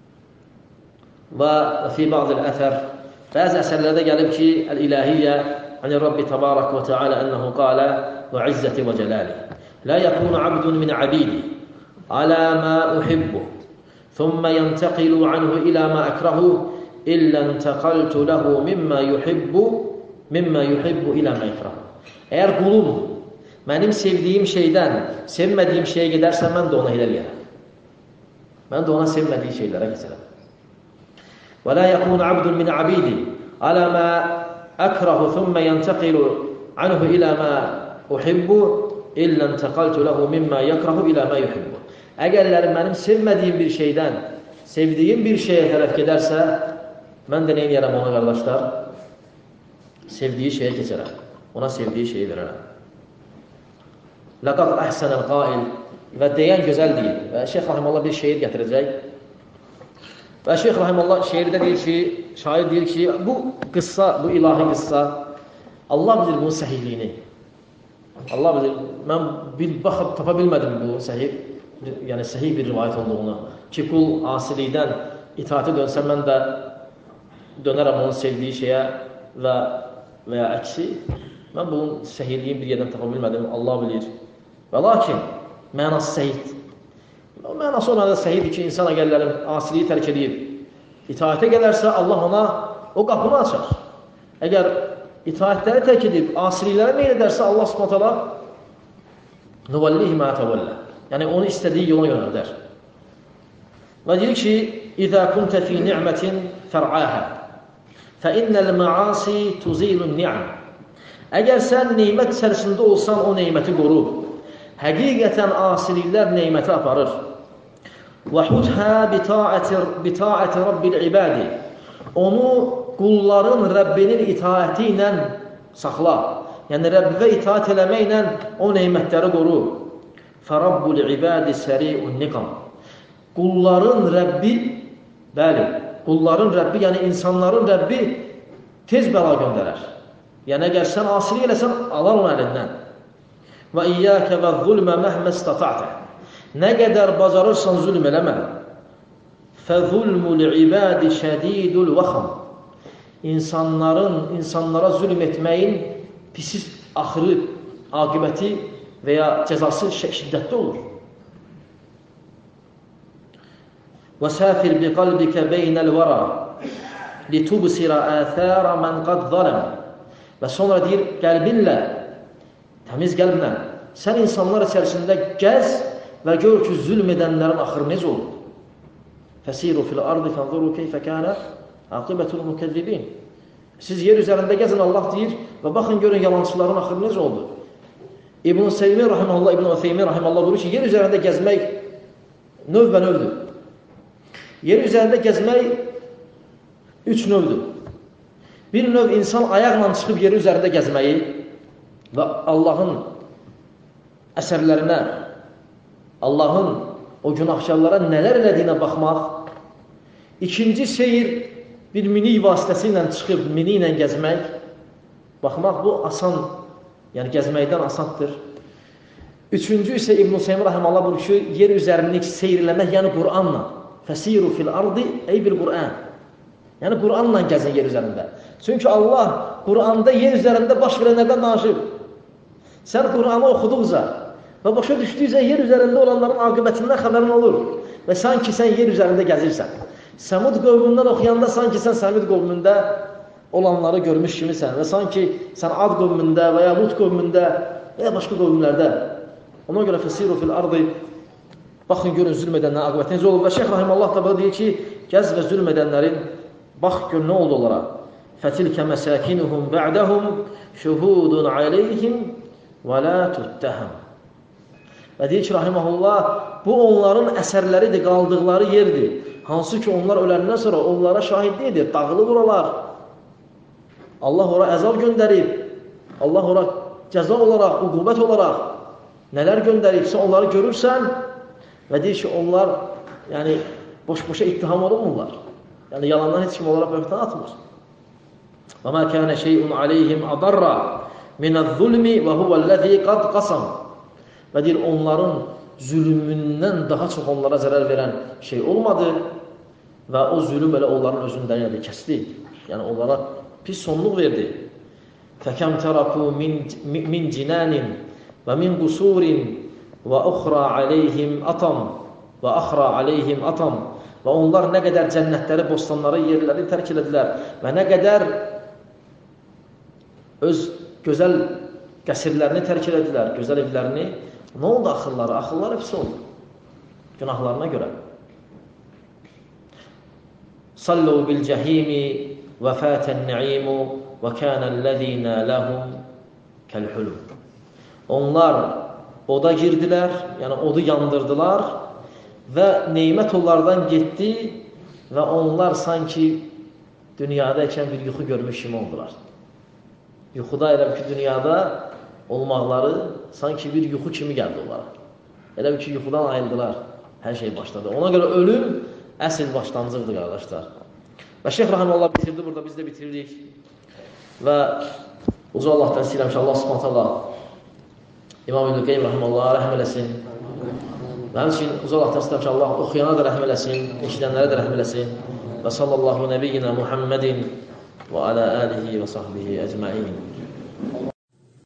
[SPEAKER 1] Və fi ba'dil əsər, bəzi əsərlərdə gəlib ki, əl-ilahiyyə, ani Rabbi təbarək və teala ənəhu qalə və izzəti və cəlali. لا يكون عبد من عبيدي على ما أحبه ثم ينتقل عنه إلى ما أكرهه إلا انتقلت له مما يحب مما يحب إلى ما يكره. Eğer qulum mənim sevdiyim şeydən sevmədiyim şeyə gedərsə, mən də ona hilal edərəm. Mən də ona sevmədiyi şeylərə keçərəm. Və la yakun abdun min abidi ala ma akrahu thumma yantaqilu anhu ila ma uhibbu illa intaqaltu lahu mimma yakrahu ila ma yuhibbu. Əgərlər mənim sevmədiyim bir şeydən sevdiyim bir şeyə tərəf gedərsə, mən də nə edərəm ona qardaşlar? Sevdiyi şeyə keçərəm. Ona sevdiyi şeyi verərəm. Laqad əhsənəl qail və deyən gözəl deyil. Və Şeyx Rahimullah bir şeir gətirəcək. Və Şeyx Rahimullah şeirdə deyir ki, şair deyir ki, bu qıssa, bu ilahi qıssa, Allah bilir bunun səhihliyini. Allah bilir, mən bil, baxıb tapa bilmədim bu səhih, yəni səhih bir rivayət olduğunu. Ki, qul asilikdən itaati dönsə, mən də dönərəm onun sevdiyi şeyə və, və ya əksi. Mən bunun səhihliyin bir yerdən tapa bilmədim, Allah bilir. Və lakin, mənası səhid. Mənası ona da səhiddir ki, insan əgərlərin asiliyi tərk edib, itaətə gələrsə, Allah ona o qapını açar. Əgər itaətləri tərk edib, asililərə meyl edərsə, Allah subhanət hala nüvəllihi mə təvəllə. Yəni, onu istədiyi yola yönəldər. Və deyir ki, İzə kuntə fi ni'mətin fər'əhə fə innəl məasi tuzilun ni'm. Əgər sən neymət içərisində olsan, o neyməti qorub. Həqiqətən asiliklər neyməti aparır. Və hudhə bita'əti rabbil ibadi. Onu qulların Rəbbinin itaəti ilə saxla. Yəni, Rəbbivə itaət eləməklə o neymətləri qoru. Fərabbul ibadi səri'un niqam. Qulların Rəbbi, bəli, qulların Rəbbi, yəni insanların Rəbbi tez bəla göndərər. Yəni, əgər sən asilik eləsən, alar onun əlindən. Və iyyəkə və zulmə məhmə istata'tə. Nə qədər bacarırsan zülm eləmə. Fəzulmul ibadi şədidul vəxam. İnsanların, insanlara zülm etməyin pisi axırı, aqibəti və ya cəzası şiddətli olur. Və səfir bi qalbikə beynəl vəra litubsira əthərə mən qad zələm. Və sonra deyir, qəlbinlə, təmiz qəlblə, sən insanlar içərisində gəz və gör ki, zülm edənlərin axırı necə olur? Fəsiru fil ardı fənzuru keyfə kənə aqibətul mükəzzibin. Siz yer üzərində gəzin, Allah deyir, və baxın, görün, yalancıların axırı necə oldu? İbn-i Seymi rahiməllah, İbn-i Seymi rahiməllah buyurur ki, yer üzərində gəzmək növ və növdür. Yer üzərində gəzmək üç növdür. Bir növ insan ayaqla çıxıb yeri üzərində gəzməyi və Allahın əsərlərinə, Allahın o günahkarlara nələr elədiyinə baxmaq. İkinci seyir, bir minik vasitəsi ilə çıxıb, mini ilə gəzmək. Baxmaq, bu asan, yəni gəzməkdən asandır. Üçüncü isə İbn-i Seymi rahiməllah buyurur ki, yer üzərində seyirləmək, yəni Qur'anla. Fəsiru fil ardı ey bil Qur'an. Yəni Qur'anla gəzin yer üzərində. Çünki Allah Qur'anda yer üzərində baş verənlərdən danışıb. Sən Qur'anı oxuduqca və başa düşdükcə yer üzərində olanların aqibətindən xəbərin olur. Və sanki sən yer üzərində gəzirsən. Səmud qövmündən oxuyanda sanki sən Səmud qövmündə olanları görmüş kimisən. Və sanki sən Ad qövmündə və ya Lut qövmündə və ya başqa qövmlərdə. Ona görə fəsiru fil ardı, baxın, görün, zülm edənlərin aqibəti necə olur. Və Şeyx Rahiməllah da burada deyir ki, gəz və zülm edənlərin, bax, gör, nə oldu onlara? Fətilkə məsəkinuhum bə'dəhum şühudun aleyhim və la tuttəhəm. Və deyir ki, Rahiməhullah, bu onların əsərləridir, qaldıqları yerdir. Hansı ki, onlar öləndən sonra onlara şahidlik edir, dağılır oralar. Allah ora əzab göndərib, Allah ora cəza olaraq, uqubət olaraq nələr göndəribsə, onları görürsən və deyir ki, onlar yəni, boş-boşa ittiham olunmurlar. Yəni, yalandan heç kim onlara böhtan atmır. وَمَا كَانَ شَيْءٌ عَلَيْهِمْ أَضَرَّ مِنَ الظُّلْمِ وَهُوَ الَّذ۪ي قَدْ قَسَمْ. Və deyir, onların zülmündən daha çox onlara zərər verən şey olmadı və o zülüm elə onların özündən yəni, kəsdi. Yəni, onlara pis sonluq verdi. فَكَمْ تَرَكُوا مِنْ جِنَانٍ وَمِنْ قُسُورٍ və uxra aleyhim atam və axra aleyhim atam və onlar nə qədər cənnətləri, bostanları, yerləri tərk elədilər və nə qədər öz gözəl qəsirlərini tərk elədilər, gözəl evlərini. Nə oldu axılları? Axıllar hepsi oldu. Günahlarına görə. Sallu bil cəhimi və fətən nə'imu və kənəl-ləzīnə ləhum kəl-hülüm. Onlar oda girdilər, yəni odu yandırdılar və neymət onlardan getdi və onlar sanki dünyadayken bir yuxu görmüş kimi oldular. Yuxuda elə ki, dünyada olmaqları sanki bir yuxu kimi gəldi onlara. Elə ki, yuxudan ayıldılar, hər şey başladı. Ona görə ölüm əsl başlanıcıqdır, qardaşlar. Və Şeyx Rahimullah bitirdi, burada biz də bitirdik. Və uca Allahdan istəyirəm ki, Allah Subhanahu taala İmam İbn Qayyim Rahimullaha rəhm eləsin. Və həmçinin uca Allahdan istəyirəm ki, Allah oxuyana da rəhm eləsin, eşidənlərə də rəhm eləsin. Və sallallahu nəbiyyina Muhammedin və alə alihi və sahbihi əcmain.